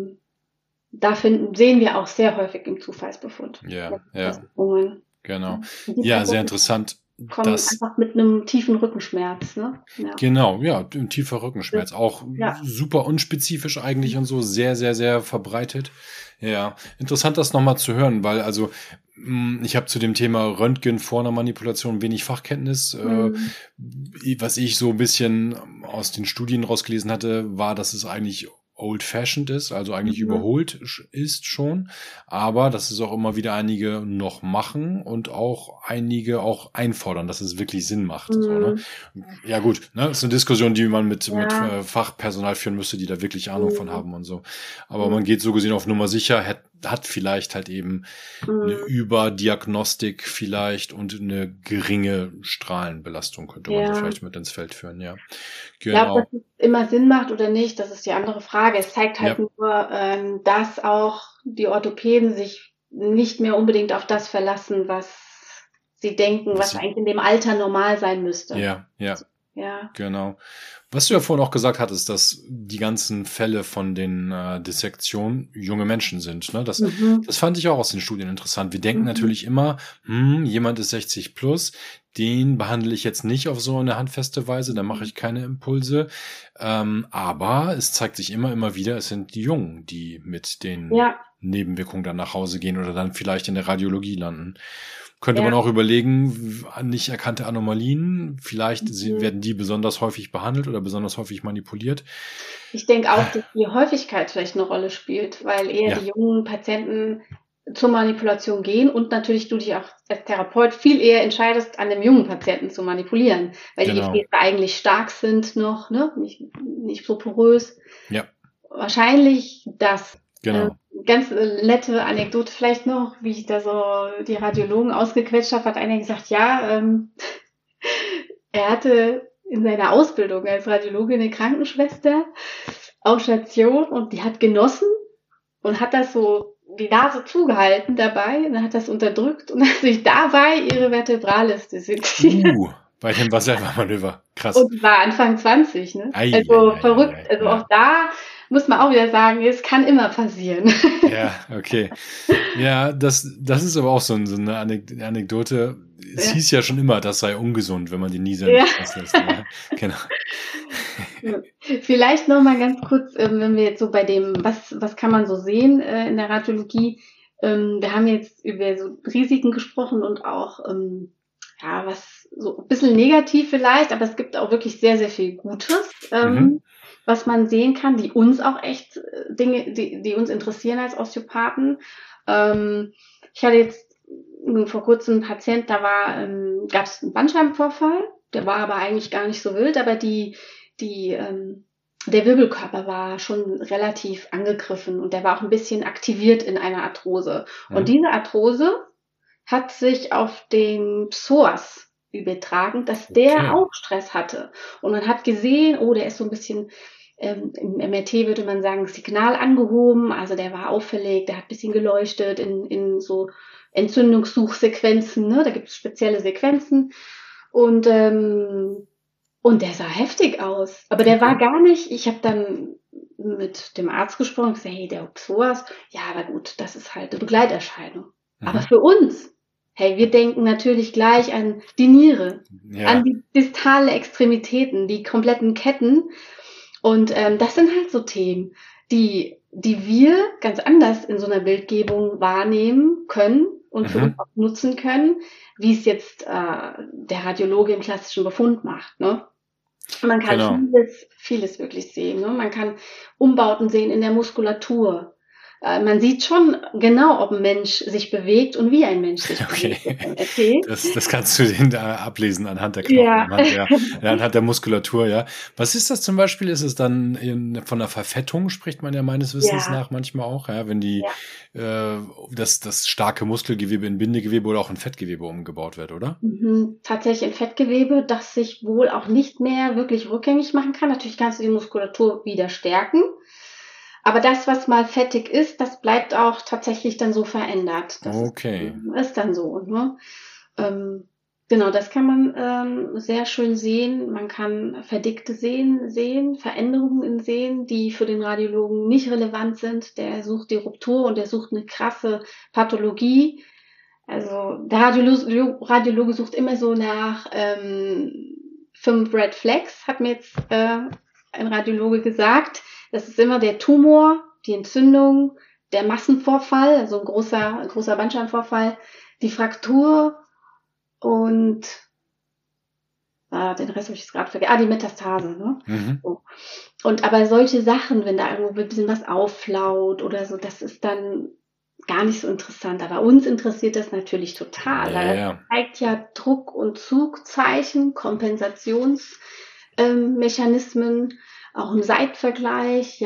da sehen wir auch sehr häufig im Zufallsbefund. Ja. Genau. Ja, sehr interessant. Kommen einfach mit einem tiefen Rückenschmerz, ne? Ja. Genau, ein tiefer Rückenschmerz. Auch super unspezifisch eigentlich und so sehr, sehr, sehr verbreitet. Ja, interessant das nochmal zu hören, weil also ich habe zu dem Thema Röntgen vor einer Manipulation wenig Fachkenntnis. Was ich so ein bisschen aus den Studien rausgelesen hatte, war, dass es eigentlich old-fashioned ist, also eigentlich überholt ist schon, aber dass es auch immer wieder einige noch machen und auch einige auch einfordern, dass es wirklich Sinn macht. So, ne? Ja gut, das ist eine Diskussion, die man mit Fachpersonal führen müsste, die da wirklich Ahnung von haben und so. Aber man geht so gesehen auf Nummer sicher, hat vielleicht halt eben eine Überdiagnostik vielleicht und eine geringe Strahlenbelastung könnte man so vielleicht mit ins Feld führen, ja. Genau. Ich glaube, dass es immer Sinn macht oder nicht, das ist die andere Frage. Es zeigt halt nur, dass auch die Orthopäden sich nicht mehr unbedingt auf das verlassen, was sie denken, was eigentlich in dem Alter normal sein müsste. Ja, genau. Was du ja vorhin auch gesagt hattest, dass die ganzen Fälle von den Dissektionen junge Menschen sind. Ne? Das fand ich auch aus den Studien interessant. Wir denken natürlich immer, jemand ist 60 plus, den behandle ich jetzt nicht auf so eine handfeste Weise, da mache ich keine Impulse. Aber es zeigt sich immer wieder, es sind die Jungen, die mit den Nebenwirkungen dann nach Hause gehen oder dann vielleicht in der Radiologie landen. Könnte man auch überlegen, nicht erkannte Anomalien, vielleicht werden die besonders häufig behandelt oder besonders häufig manipuliert. Ich denke auch, dass die Häufigkeit vielleicht eine Rolle spielt, weil eher die jungen Patienten zur Manipulation gehen und natürlich du dich auch als Therapeut viel eher entscheidest, an dem jungen Patienten zu manipulieren, weil die Gefäße eigentlich stark sind noch, ne? Nicht so porös. Ja. Wahrscheinlich das. Genau. ganz nette Anekdote vielleicht noch, wie ich da so die Radiologen ausgequetscht habe, hat einer gesagt, ja, er hatte in seiner Ausbildung als Radiologe eine Krankenschwester auf Station und die hat genossen und hat das so die Nase zugehalten dabei und hat das unterdrückt und hat sich dabei ihre Vertebralis dissektiert. Bei dem Wassermanöver. Krass. Und die war Anfang 20, ne? Verrückt. Also auch da muss man auch wieder sagen, es kann immer passieren. Ja, okay. Ja, das ist aber auch so eine Anekdote. Es hieß ja schon immer, das sei ungesund, wenn man die Nieser nicht rauslässt. Ja, genau. Vielleicht noch mal ganz kurz, wenn wir jetzt so bei dem, was kann man so sehen in der Radiologie? Wir haben jetzt über so Risiken gesprochen und auch was so ein bisschen negativ vielleicht, aber es gibt auch wirklich sehr, sehr viel Gutes, was man sehen kann, die uns auch echt Dinge, die uns interessieren als Osteopathen. Ich hatte jetzt vor kurzem einen Patient, da gab es einen Bandscheibenvorfall, der war aber eigentlich gar nicht so wild, aber der Wirbelkörper war schon relativ angegriffen und der war auch ein bisschen aktiviert in einer Arthrose. Und diese Arthrose hat sich auf den Psoas übertragen, dass der auch Stress hatte. Und man hat gesehen, der ist so ein bisschen, im MRT würde man sagen, Signal angehoben, also der war auffällig, der hat ein bisschen geleuchtet in so Entzündungssuchsequenzen, ne? Da gibt es spezielle Sequenzen. Und der sah heftig aus. Aber der war gar nicht, ich habe dann mit dem Arzt gesprochen und gesagt, hey, der Psoas, ja, aber gut, das ist halt eine Begleiterscheinung. Aber für uns, hey, wir denken natürlich gleich an die Niere, an die distale Extremitäten, die kompletten Ketten. Und das sind halt so Themen, die wir ganz anders in so einer Bildgebung wahrnehmen können und für uns auch nutzen können, wie es jetzt der Radiologe im klassischen Befund macht, ne? Man kann vieles wirklich sehen, ne? Man kann Umbauten sehen in der Muskulatur. Man sieht schon genau, ob ein Mensch sich bewegt und wie ein Mensch sich bewegt. Das kannst du ablesen anhand der Knochen, anhand der Muskulatur, ja. Was ist das zum Beispiel? Ist es dann von der Verfettung, spricht man ja meines Wissens nach manchmal auch, ja, wenn das starke Muskelgewebe in Bindegewebe oder auch in Fettgewebe umgebaut wird, oder? Tatsächlich in Fettgewebe, das sich wohl auch nicht mehr wirklich rückgängig machen kann. Natürlich kannst du die Muskulatur wieder stärken. Aber das, was mal fettig ist, das bleibt auch tatsächlich dann so verändert. Das ist dann so. Ne? Genau, das kann man sehr schön sehen. Man kann verdickte Sehnen sehen, Veränderungen in Sehnen, die für den Radiologen nicht relevant sind. Der sucht die Ruptur und der sucht eine krasse Pathologie. Also der Radiologe sucht immer so nach 5 Red Flags, hat mir jetzt ein Radiologe gesagt. Das ist immer der Tumor, die Entzündung, der Massenvorfall, also ein großer Bandscheibenvorfall, die Fraktur und den Rest habe ich jetzt gerade vergessen. Die Metastase. Ne? So. Und aber solche Sachen, wenn da irgendwo ein bisschen was aufflaut oder so, das ist dann gar nicht so interessant. Aber uns interessiert das natürlich total, weil das zeigt ja Druck- und Zugzeichen, Kompensationsmechanismen, auch im Seitvergleich,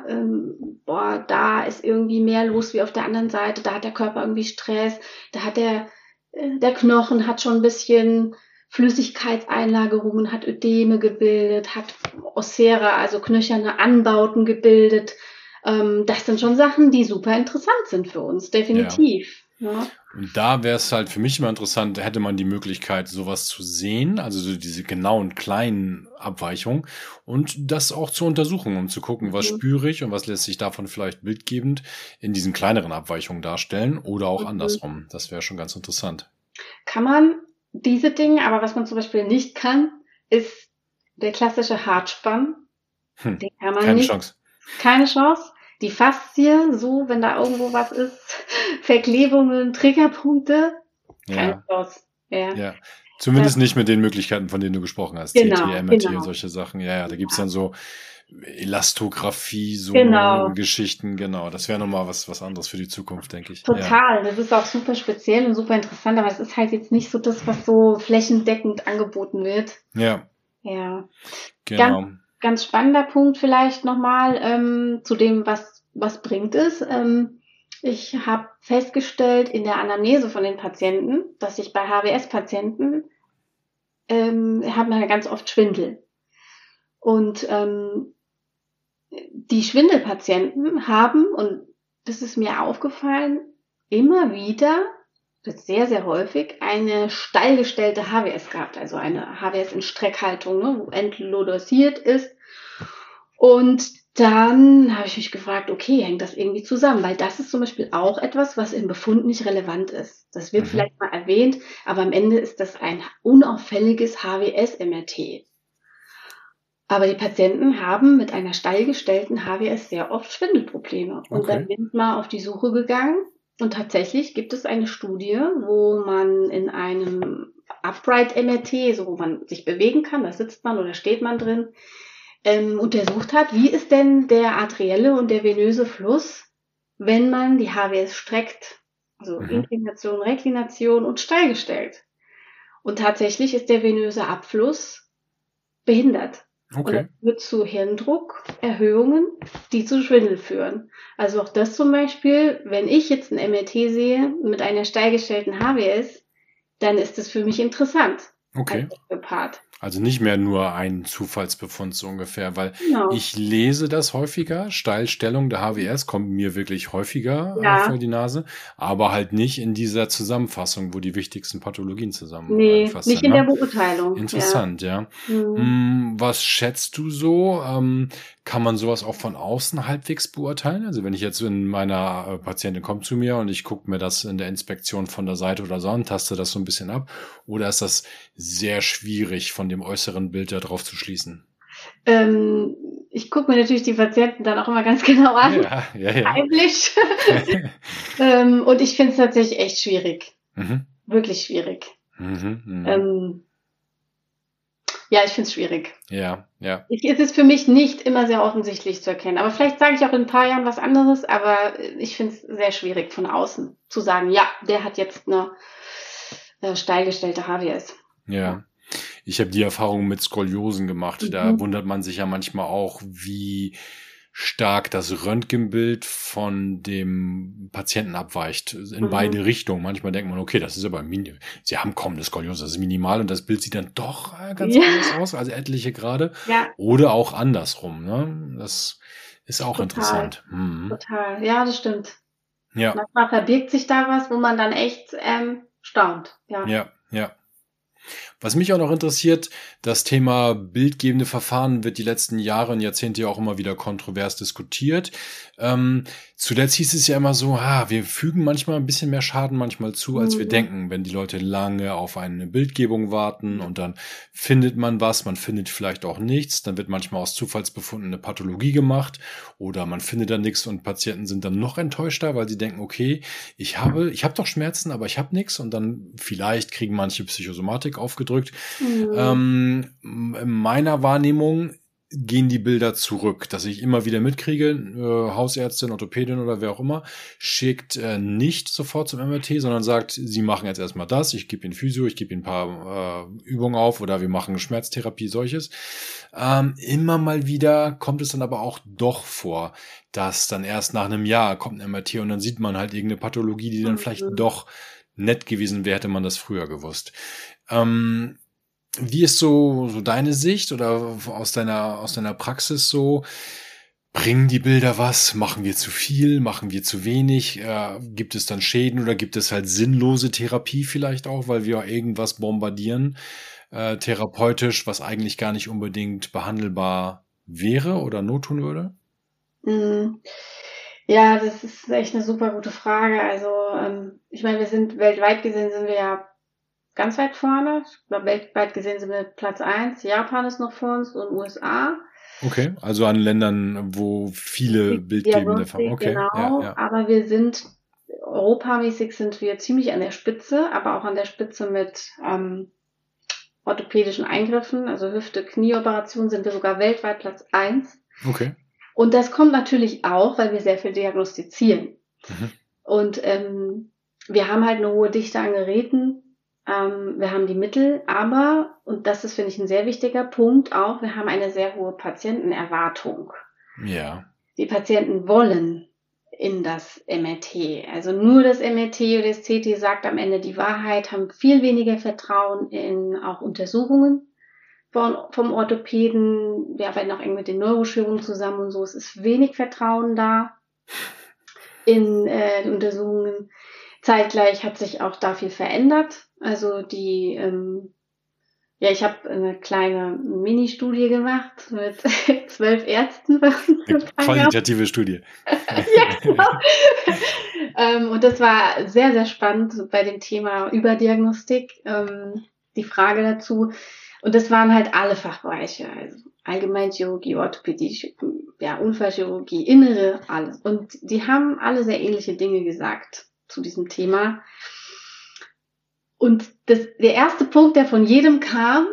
da ist irgendwie mehr los wie auf der anderen Seite, da hat der Körper irgendwie Stress, da hat der Knochen hat schon ein bisschen Flüssigkeitseinlagerungen, hat Ödeme gebildet, hat Ossera, also knöcherne Anbauten gebildet. Das sind schon Sachen, die super interessant sind für uns, definitiv. Ja. Und da wäre es halt für mich immer interessant, hätte man die Möglichkeit, sowas zu sehen, also so diese genauen kleinen Abweichungen und das auch zu untersuchen, um zu gucken, was spüre ich und was lässt sich davon vielleicht bildgebend in diesen kleineren Abweichungen darstellen oder auch andersrum. Das wäre schon ganz interessant. Kann man diese Dinge, aber was man zum Beispiel nicht kann, ist der klassische Hartspann. Den kann man nicht. Keine Chance. Die Faszie, so, wenn da irgendwo was ist, Verklebungen, Triggerpunkte, keine Chance. Ja. Zumindest nicht mit den Möglichkeiten, von denen du gesprochen hast. CT, MRT und solche Sachen. Ja, da gibt's dann so Elastographie, so Geschichten, Das wäre nochmal was anderes für die Zukunft, denke ich. Total. Das ist auch super speziell und super interessant, aber es ist halt jetzt nicht so das, was so flächendeckend angeboten wird. Ja. Ja. Genau. Ganz spannender Punkt vielleicht nochmal zu dem, was bringt es. Ich habe festgestellt in der Anamnese von den Patienten, dass ich bei HWS-Patienten hat man ja ganz oft Schwindel. Und die Schwindelpatienten haben, und das ist mir aufgefallen, immer wieder, das ist sehr, sehr häufig, eine steilgestellte HWS gehabt, also eine HWS in Streckhaltung, ne, wo entlodosiert ist. Und dann habe ich mich gefragt, okay, hängt das irgendwie zusammen? Weil das ist zum Beispiel auch etwas, was im Befund nicht relevant ist. Das wird vielleicht mal erwähnt, aber am Ende ist das ein unauffälliges HWS-MRT. Aber die Patienten haben mit einer steilgestellten HWS sehr oft Schwindelprobleme. Und dann bin ich mal auf die Suche gegangen. Und tatsächlich gibt es eine Studie, wo man in einem Upright MRT, so wo man sich bewegen kann, da sitzt man oder steht man drin, untersucht hat, wie ist denn der arterielle und der venöse Fluss, wenn man die HWS streckt. Also Inklination, Reklination und steilgestellt. Und tatsächlich ist der venöse Abfluss behindert. Und das führt zu Hirndruckerhöhungen, die zu Schwindel führen. Also auch das zum Beispiel, wenn ich jetzt ein MRT sehe mit einer steilgestellten HWS, dann ist das für mich interessant. Okay. Also nicht mehr nur ein Zufallsbefund so ungefähr, weil ich lese das häufiger. Steilstellung der HWS kommt mir wirklich häufiger vor die Nase, aber halt nicht in dieser Zusammenfassung, wo die wichtigsten Pathologien zusammenfasst. Nicht in der Beurteilung. Interessant, ja. Was schätzt du so? Kann man sowas auch von außen halbwegs beurteilen? Also wenn ich jetzt in meiner Patientin kommt zu mir und ich gucke mir das in der Inspektion von der Seite oder so an, taste das so ein bisschen ab, oder ist das sehr schwierig, von dem äußeren Bild da drauf zu schließen? Ich gucke mir natürlich die Patienten dann auch immer ganz genau an. Ja. Heimlich. Und ich finde es tatsächlich echt schwierig. Wirklich schwierig. Ja, ich finde es schwierig. Ja. Es ist für mich nicht immer sehr offensichtlich zu erkennen. Aber vielleicht sage ich auch in ein paar Jahren was anderes, aber ich finde es sehr schwierig von außen zu sagen, ja, der hat jetzt eine steilgestellte HWS. Ja. Ich habe die Erfahrung mit Skoliosen gemacht. Da wundert man sich ja manchmal auch, wie stark das Röntgenbild von dem Patienten abweicht. In beide Richtungen. Manchmal denkt man, okay, das ist aber sie haben kaum eine Skoliose, das ist minimal und das Bild sieht dann doch ganz anders aus, also etliche Grade. Ja. Oder auch andersrum, ne? Das ist auch interessant. Total. Ja, das stimmt. Ja. Manchmal verbirgt sich da was, wo man dann echt staunt. Ja. Was mich auch noch interessiert, das Thema bildgebende Verfahren wird die letzten Jahre und Jahrzehnte ja auch immer wieder kontrovers diskutiert. Zuletzt hieß es ja immer so, wir fügen manchmal ein bisschen mehr Schaden manchmal zu, als wir denken, wenn die Leute lange auf eine Bildgebung warten und dann findet man was, man findet vielleicht auch nichts, dann wird manchmal aus Zufallsbefunden eine Pathologie gemacht oder man findet dann nichts und Patienten sind dann noch enttäuschter, weil sie denken, okay, ich habe doch Schmerzen, aber ich habe nichts und dann vielleicht kriegen manche Psychosomatik aufgedrückt. In meiner Wahrnehmung gehen die Bilder zurück, dass ich immer wieder mitkriege, Hausärztin, Orthopädin oder wer auch immer, schickt nicht sofort zum MRT, sondern sagt, sie machen jetzt erstmal das, ich gebe Ihnen Physio, ich gebe Ihnen ein paar Übungen auf oder wir machen Schmerztherapie, solches. Immer mal wieder kommt es dann aber auch doch vor, dass dann erst nach einem Jahr kommt ein MRT und dann sieht man halt irgendeine Pathologie, die dann vielleicht doch nett gewesen wäre, hätte man das früher gewusst. Wie ist so deine Sicht oder aus deiner Praxis so? Bringen die Bilder was? Machen wir zu viel? Machen wir zu wenig? Gibt es dann Schäden oder gibt es halt sinnlose Therapie vielleicht auch, weil wir irgendwas bombardieren, therapeutisch, was eigentlich gar nicht unbedingt behandelbar wäre oder not tun würde? Ja, das ist echt eine super gute Frage. Also ich meine, weltweit gesehen sind wir ja ganz weit vorne. Ich glaube, weltweit gesehen sind wir Platz 1. Japan ist noch vor uns und USA. Okay, also an Ländern, wo viele bildgebende Verfahren. Okay, genau, ja. Aber wir sind, europamäßig sind wir ziemlich an der Spitze, aber auch an der Spitze mit orthopädischen Eingriffen, also Hüfte, Knieoperationen sind wir sogar weltweit Platz 1. Okay. Und das kommt natürlich auch, weil wir sehr viel diagnostizieren. Und wir haben halt eine hohe Dichte an Geräten. Wir haben die Mittel, aber, und das ist, finde ich, ein sehr wichtiger Punkt auch, wir haben eine sehr hohe Patientenerwartung. Ja. Die Patienten wollen in das MRT. Also nur das MRT oder das CT sagt am Ende die Wahrheit, haben viel weniger Vertrauen in auch Untersuchungen vom Orthopäden. Wir arbeiten auch eng mit den Neurochirurgen zusammen und so. Es ist wenig Vertrauen da in die Untersuchungen. Zeitgleich hat sich auch da viel verändert. Also ich habe eine kleine Mini-Studie gemacht mit 12 Ärzten. Eine qualitative Studie. Ja, genau. Und das war sehr, sehr spannend bei dem Thema Überdiagnostik, die Frage dazu. Und das waren halt alle Fachbereiche, also Allgemeinchirurgie, Orthopädie, Unfallchirurgie, Innere, alles. Und die haben alle sehr ähnliche Dinge gesagt zu diesem Thema. Und der erste Punkt, der von jedem kam,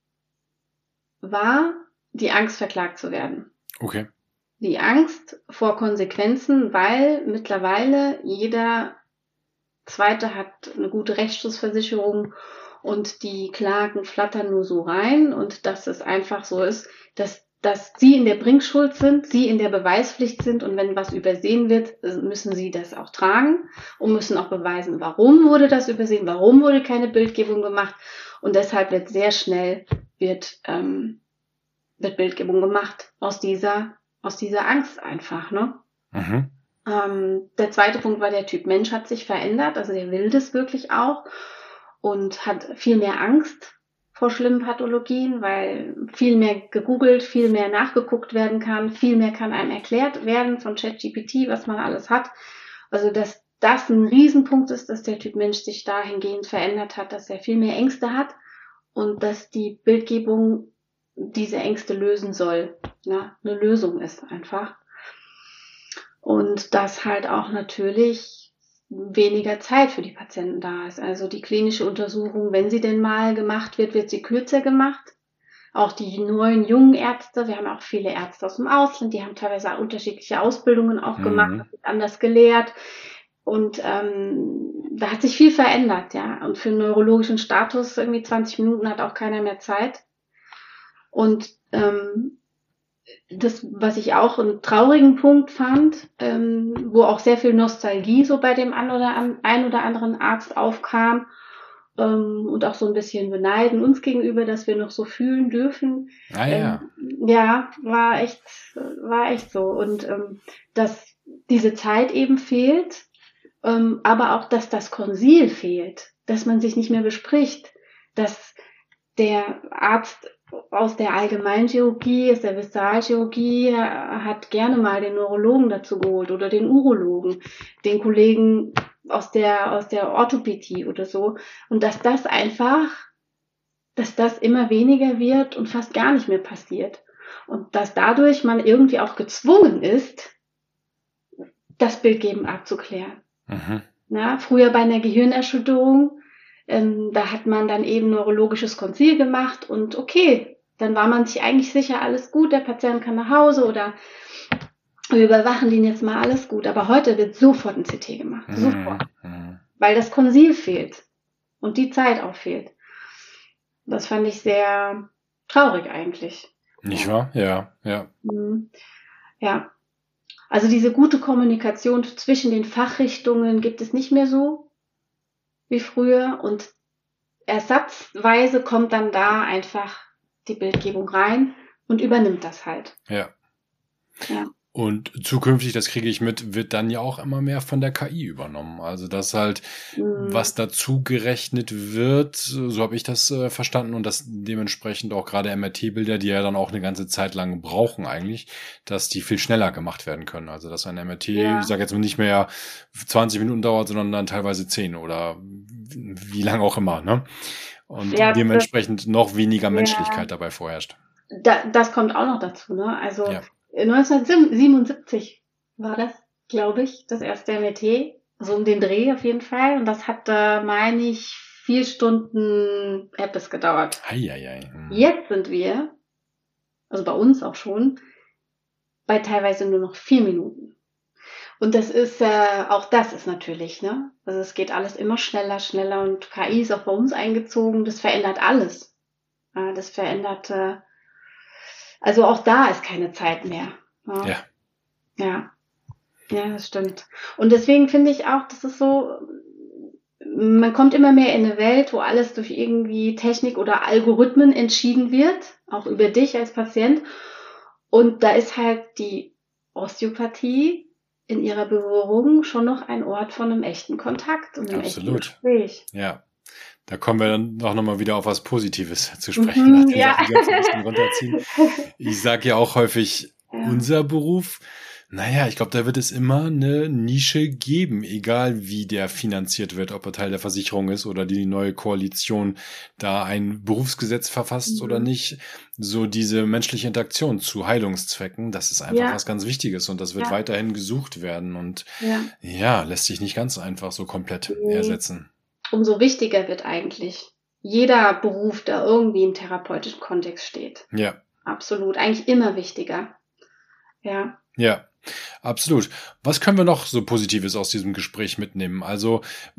war die Angst, verklagt zu werden. Okay. Die Angst vor Konsequenzen, weil mittlerweile jeder Zweite hat eine gute Rechtsschutzversicherung und die Klagen flattern nur so rein und dass es einfach so ist, dass sie in der Bringschuld sind, sie in der Beweispflicht sind und wenn was übersehen wird, müssen sie das auch tragen und müssen auch beweisen, warum wurde das übersehen, warum wurde keine Bildgebung gemacht und deshalb wird sehr schnell wird Bildgebung gemacht aus dieser Angst einfach, ne? Mhm. Der zweite Punkt war, der Typ Mensch hat sich verändert, also der will das wirklich auch und hat viel mehr Angst vor schlimmen Pathologien, weil viel mehr gegoogelt, viel mehr nachgeguckt werden kann, viel mehr kann einem erklärt werden von ChatGPT, was man alles hat. Also dass das ein Riesenpunkt ist, dass der Typ Mensch sich dahingehend verändert hat, dass er viel mehr Ängste hat und dass die Bildgebung diese Ängste lösen soll. Ja, eine Lösung ist einfach. Und dass halt auch natürlich weniger Zeit für die Patienten da ist. Also die klinische Untersuchung, wenn sie denn mal gemacht wird, wird sie kürzer gemacht. Auch die neuen jungen Ärzte, wir haben auch viele Ärzte aus dem Ausland, die haben teilweise auch unterschiedliche Ausbildungen auch gemacht, das wird anders gelehrt. Und da hat sich viel verändert, ja. Und für einen neurologischen Status irgendwie 20 Minuten hat auch keiner mehr Zeit. Und das, was ich auch einen traurigen Punkt fand, wo auch sehr viel Nostalgie so bei dem ein oder anderen Arzt aufkam und auch so ein bisschen Beneiden uns gegenüber, dass wir noch so fühlen dürfen. Ja, war echt so. Und dass diese Zeit eben fehlt, aber auch, dass das Konsil fehlt, dass man sich nicht mehr bespricht, dass der Arzt aus der Allgemeinchirurgie, aus der Viszeralchirurgie, hat gerne mal den Neurologen dazu geholt oder den Urologen, den Kollegen aus der Orthopädie oder so. Und dass das immer weniger wird und fast gar nicht mehr passiert. Und dass dadurch man irgendwie auch gezwungen ist, das Bildgeben abzuklären. Mhm. Na, früher bei einer Gehirnerschütterung, da hat man dann eben neurologisches Konzil gemacht und okay, dann war man sich eigentlich sicher, alles gut, der Patient kann nach Hause oder wir überwachen den jetzt mal, alles gut. Aber heute wird sofort ein CT gemacht, sofort, weil das Konzil fehlt und die Zeit auch fehlt. Das fand ich sehr traurig eigentlich. Nicht wahr? Ja. Ja. Also diese gute Kommunikation zwischen den Fachrichtungen gibt es nicht mehr so wie früher und ersatzweise kommt dann da einfach die Bildgebung rein und übernimmt das halt. Ja. Und zukünftig, das kriege ich mit, wird dann ja auch immer mehr von der KI übernommen. Also dass halt was dazu gerechnet wird, so habe ich das verstanden und dass dementsprechend auch gerade MRT-Bilder, die ja dann auch eine ganze Zeit lang brauchen eigentlich, dass die viel schneller gemacht werden können. Also dass ein MRT, ich sage jetzt mal nicht mehr 20 Minuten dauert, sondern dann teilweise 10 oder wie lange auch immer, ne? Und dementsprechend noch weniger Menschlichkeit dabei vorherrscht. Das kommt auch noch dazu, ne? Also 1977 war das, glaube ich, das erste MRT, so um den Dreh auf jeden Fall. Und das hat, meine ich, 4 Stunden etwas gedauert. Jetzt sind wir, also bei uns auch schon, bei teilweise nur noch 4 Minuten. Und das ist, auch das ist natürlich, ne? Also es geht alles immer schneller und KI ist auch bei uns eingezogen. Das verändert alles. Das verändert, also auch da ist keine Zeit mehr. Ja. Ja, das stimmt. Und deswegen finde ich auch, das ist so, man kommt immer mehr in eine Welt, wo alles durch irgendwie Technik oder Algorithmen entschieden wird, auch über dich als Patient. Und da ist halt die Osteopathie in ihrer Berührung schon noch ein Ort von einem echten Kontakt und einem echten Gespräch. Ja. Da kommen wir dann auch nochmal wieder auf was Positives zu sprechen, nach den Sachen, die uns ein bisschen runterziehen. Ich sage ja auch häufig, unser Beruf, naja, ich glaube, da wird es immer eine Nische geben, egal wie der finanziert wird, ob er Teil der Versicherung ist oder die neue Koalition da ein Berufsgesetz verfasst oder nicht. So diese menschliche Interaktion zu Heilungszwecken, das ist einfach was ganz Wichtiges und das wird weiterhin gesucht werden und lässt sich nicht ganz einfach so komplett ersetzen. Umso wichtiger wird eigentlich jeder Beruf, der irgendwie im therapeutischen Kontext steht. Ja. Absolut. Eigentlich immer wichtiger. Ja. Ja, absolut. Was können wir noch so Positives aus diesem Gespräch mitnehmen? Also,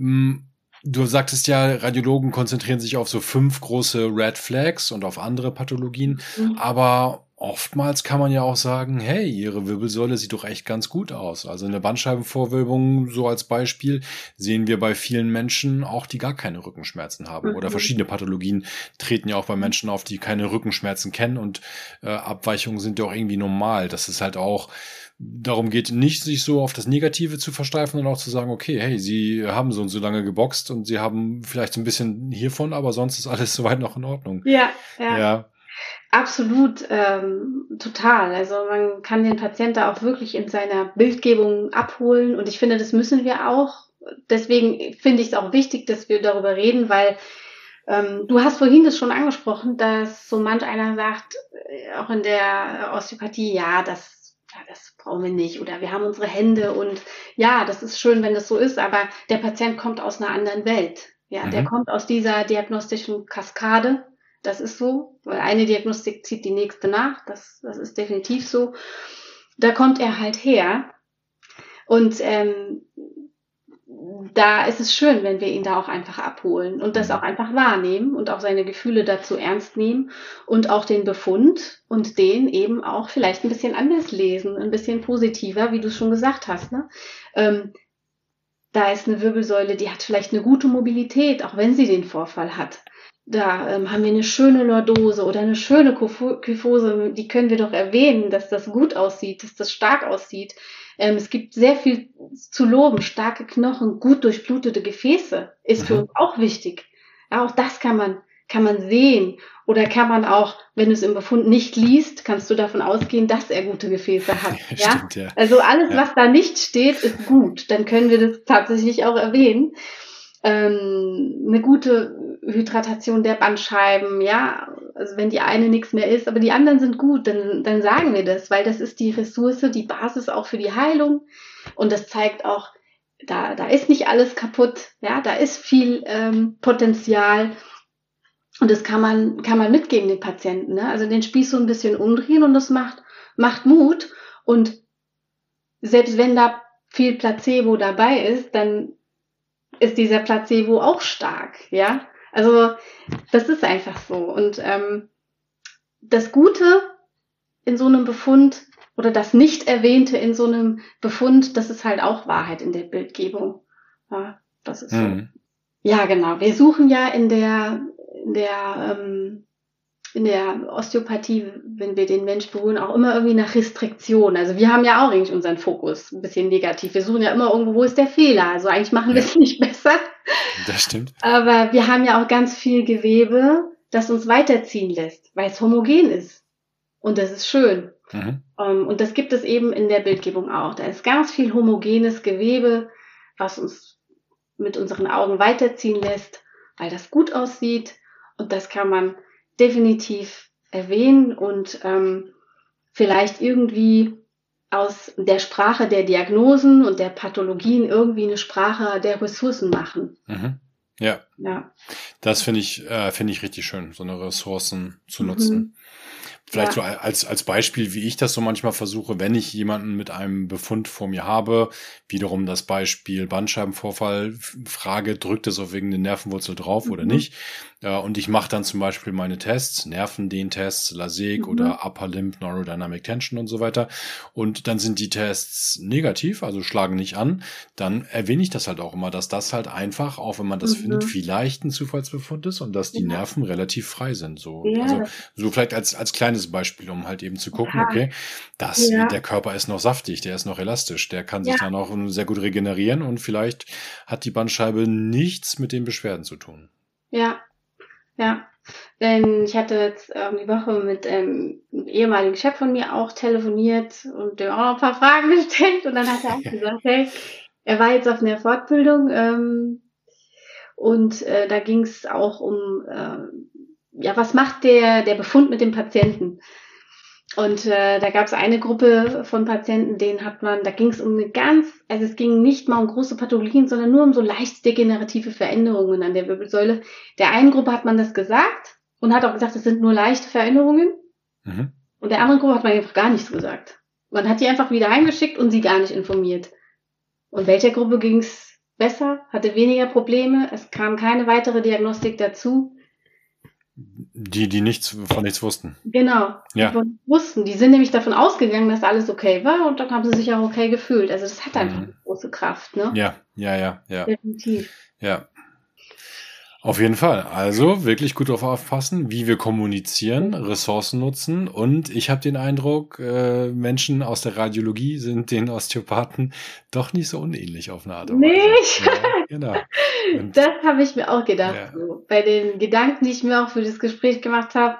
du sagtest ja, Radiologen konzentrieren sich auf so 5 große Red Flags und auf andere Pathologien, aber oftmals kann man ja auch sagen, hey, ihre Wirbelsäule sieht doch echt ganz gut aus. Also eine Bandscheibenvorwölbung, so als Beispiel, sehen wir bei vielen Menschen auch, die gar keine Rückenschmerzen haben. Oder verschiedene Pathologien treten ja auch bei Menschen auf, die keine Rückenschmerzen kennen und Abweichungen sind ja auch irgendwie normal. Dass es halt auch darum geht, nicht sich so auf das Negative zu versteifen und auch zu sagen, okay, hey, sie haben so und so lange geboxt und sie haben vielleicht so ein bisschen hiervon, aber sonst ist alles soweit noch in Ordnung. Ja. Absolut, total. Also man kann den Patienten da auch wirklich in seiner Bildgebung abholen und ich finde, das müssen wir auch. Deswegen finde ich es auch wichtig, dass wir darüber reden, weil du hast vorhin das schon angesprochen, dass so manch einer sagt, auch in der Osteopathie, das brauchen wir nicht oder wir haben unsere Hände und ja, das ist schön, wenn das so ist, aber der Patient kommt aus einer anderen Welt. Ja, der kommt aus dieser diagnostischen Kaskade. Das ist so, weil eine Diagnostik zieht die nächste nach. Das ist definitiv so. Da kommt er halt her. Und da ist es schön, wenn wir ihn da auch einfach abholen und das auch einfach wahrnehmen und auch seine Gefühle dazu ernst nehmen und auch den Befund und den eben auch vielleicht ein bisschen anders lesen, ein bisschen positiver, wie du schon gesagt hast. Ne? Da ist eine Wirbelsäule, die hat vielleicht eine gute Mobilität, auch wenn sie den Vorfall hat. Da haben wir eine schöne Lordose oder eine schöne Kyphose, die können wir doch erwähnen, dass das gut aussieht, dass das stark aussieht. Es gibt sehr viel zu loben, starke Knochen, gut durchblutete Gefäße ist für uns auch wichtig. Ja, auch das kann man sehen oder kann man auch, wenn du es im Befund nicht liest, kannst du davon ausgehen, dass er gute Gefäße hat. Stimmt, ja. Also alles, was da nicht steht, ist gut. Dann können wir das tatsächlich auch erwähnen. Eine gute Hydratation der Bandscheiben, ja, also wenn die eine nichts mehr ist, aber die anderen sind gut, dann sagen wir das, weil das ist die Ressource, die Basis auch für die Heilung und das zeigt auch, da ist nicht alles kaputt, ja, da ist viel Potenzial und das kann man mitgeben den Patienten, ne? Also den Spieß so ein bisschen umdrehen und das macht Mut und selbst wenn da viel Placebo dabei ist, dann ist dieser Placebo auch stark, ja. Also das ist einfach so. Und das Gute in so einem Befund oder das Nicht-Erwähnte in so einem Befund, das ist halt auch Wahrheit in der Bildgebung. Ja, das ist so. Ja, genau. Wir suchen ja in der Osteopathie, wenn wir den Mensch berühren, auch immer irgendwie nach Restriktion. Also wir haben ja auch eigentlich unseren Fokus ein bisschen negativ. Wir suchen ja immer irgendwo, wo ist der Fehler? Also eigentlich machen wir es nicht besser. Das stimmt. Aber wir haben ja auch ganz viel Gewebe, das uns weiterziehen lässt, weil es homogen ist. Und das ist schön. Und das gibt es eben in der Bildgebung auch. Da ist ganz viel homogenes Gewebe, was uns mit unseren Augen weiterziehen lässt, weil das gut aussieht. Und das kann man definitiv erwähnen und vielleicht irgendwie aus der Sprache der Diagnosen und der Pathologien irgendwie eine Sprache der Ressourcen machen. Ja. Das finde ich richtig schön, so eine Ressourcen zu nutzen. Vielleicht so als Beispiel, wie ich das so manchmal versuche, wenn ich jemanden mit einem Befund vor mir habe, wiederum das Beispiel Bandscheibenvorfall, Frage, drückt es auf irgendeine Nervenwurzel drauf oder nicht? Und ich mache dann zum Beispiel meine Tests, Nervendehntests, LASIK oder Upper Limb Neurodynamic Tension und so weiter. Und dann sind die Tests negativ, also schlagen nicht an. Dann erwähne ich das halt auch immer, dass das halt einfach, auch wenn man das findet, vielleicht ein Zufallsbefund ist und dass die Nerven relativ frei sind. So, also so vielleicht als kleines Beispiel, um halt eben zu gucken, okay, der Körper ist noch saftig, der ist noch elastisch, der kann sich dann auch sehr gut regenerieren und vielleicht hat die Bandscheibe nichts mit den Beschwerden zu tun. Ja, denn ich hatte jetzt die Woche mit einem ehemaligen Chef von mir auch telefoniert und dem auch noch ein paar Fragen gestellt und dann hat er auch gesagt, hey, er war jetzt auf einer Fortbildung und da ging es auch um, was macht der Befund mit dem Patienten? Und da gab es eine Gruppe von Patienten, da ging es um es ging nicht mal um große Pathologien, sondern nur um so leicht degenerative Veränderungen an der Wirbelsäule. Der einen Gruppe hat man das gesagt und hat auch gesagt, das sind nur leichte Veränderungen. Und der anderen Gruppe hat man einfach gar nichts gesagt. Man hat die einfach wieder heimgeschickt und sie gar nicht informiert. Und welcher Gruppe ging es besser, hatte weniger Probleme, es kam keine weitere Diagnostik dazu. Die von nichts wussten. Genau, die wussten. Die sind nämlich davon ausgegangen, dass alles okay war und dann haben sie sich auch okay gefühlt. Also das hat einfach eine große Kraft, ne? Ja. Definitiv. Ja. Auf jeden Fall. Also wirklich gut darauf aufpassen, wie wir kommunizieren, Ressourcen nutzen. Und ich habe den Eindruck, Menschen aus der Radiologie sind den Osteopathen doch nicht so unähnlich auf eine Art und Weise. Nicht? Ja, genau. Und das habe ich mir auch gedacht. Ja. So. Bei den Gedanken, die ich mir auch für das Gespräch gemacht habe,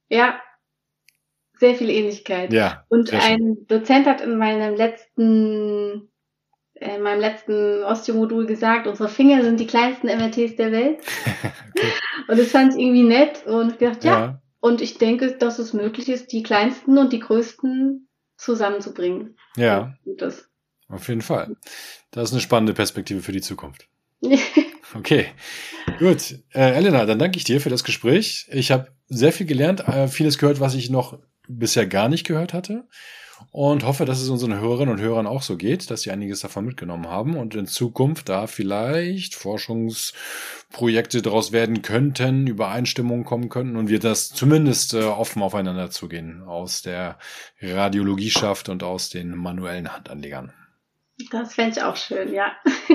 sehr viel Ähnlichkeit. Ja, und ein Dozent hat in meinem letzten Osteomodul gesagt, unsere Finger sind die kleinsten MRTs der Welt. Okay. Und das fand ich irgendwie nett und ich dachte, und ich denke, dass es möglich ist, die kleinsten und die größten zusammenzubringen. Ja, auf jeden Fall. Das ist eine spannende Perspektive für die Zukunft. Okay, gut. Elena, dann danke ich dir für das Gespräch. Ich habe sehr viel gelernt, vieles gehört, was ich noch bisher gar nicht gehört hatte. Und hoffe, dass es unseren Hörerinnen und Hörern auch so geht, dass sie einiges davon mitgenommen haben und in Zukunft da vielleicht Forschungsprojekte daraus werden könnten, Übereinstimmungen kommen könnten und wir das zumindest offen aufeinander zugehen aus der Radiologieschaft und aus den manuellen Handanlegern. Das fände ich auch schön, ja.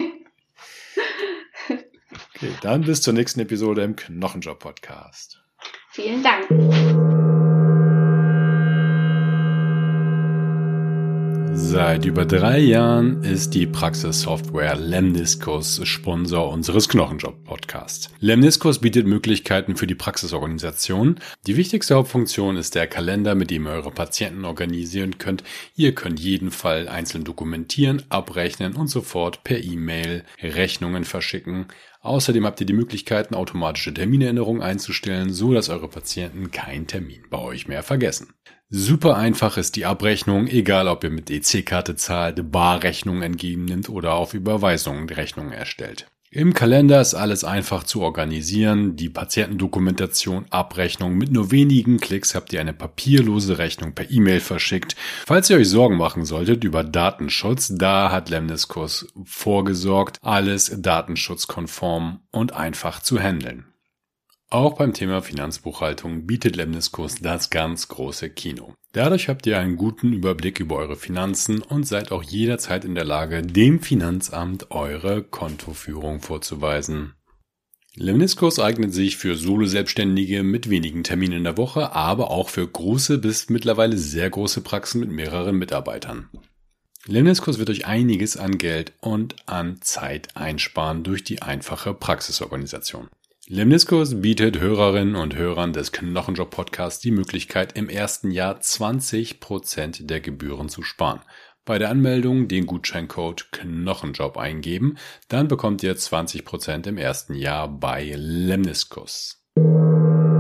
Okay, dann bis zur nächsten Episode im Knochenjob-Podcast. Vielen Dank. Seit über 3 Jahren ist die Praxissoftware Lemniscus Sponsor unseres Knochenjob-Podcasts. Lemniscus bietet Möglichkeiten für die Praxisorganisation. Die wichtigste Hauptfunktion ist der Kalender, mit dem ihr eure Patienten organisieren könnt. Ihr könnt jeden Fall einzeln dokumentieren, abrechnen und sofort per E-Mail Rechnungen verschicken. Außerdem habt ihr die Möglichkeiten, automatische Terminerinnerungen einzustellen, so dass eure Patienten keinen Termin bei euch mehr vergessen. Super einfach ist die Abrechnung, egal ob ihr mit EC-Karte zahlt, Barrechnungen entgegennimmt oder auf Überweisungen Rechnungen erstellt. Im Kalender ist alles einfach zu organisieren, die Patientendokumentation, Abrechnung. Mit nur wenigen Klicks habt ihr eine papierlose Rechnung per E-Mail verschickt. Falls ihr euch Sorgen machen solltet über Datenschutz, da hat Lemniscus vorgesorgt, alles datenschutzkonform und einfach zu handeln. Auch beim Thema Finanzbuchhaltung bietet Lemniscus das ganz große Kino. Dadurch habt ihr einen guten Überblick über eure Finanzen und seid auch jederzeit in der Lage, dem Finanzamt eure Kontoführung vorzuweisen. Lemniscus eignet sich für Solo-Selbstständige mit wenigen Terminen in der Woche, aber auch für große bis mittlerweile sehr große Praxen mit mehreren Mitarbeitern. Lemniscus wird euch einiges an Geld und an Zeit einsparen durch die einfache Praxisorganisation. Lemniscus bietet Hörerinnen und Hörern des Knochenjob-Podcasts die Möglichkeit, im ersten Jahr 20% der Gebühren zu sparen. Bei der Anmeldung den Gutscheincode Knochenjob eingeben, dann bekommt ihr 20% im ersten Jahr bei Lemniscus.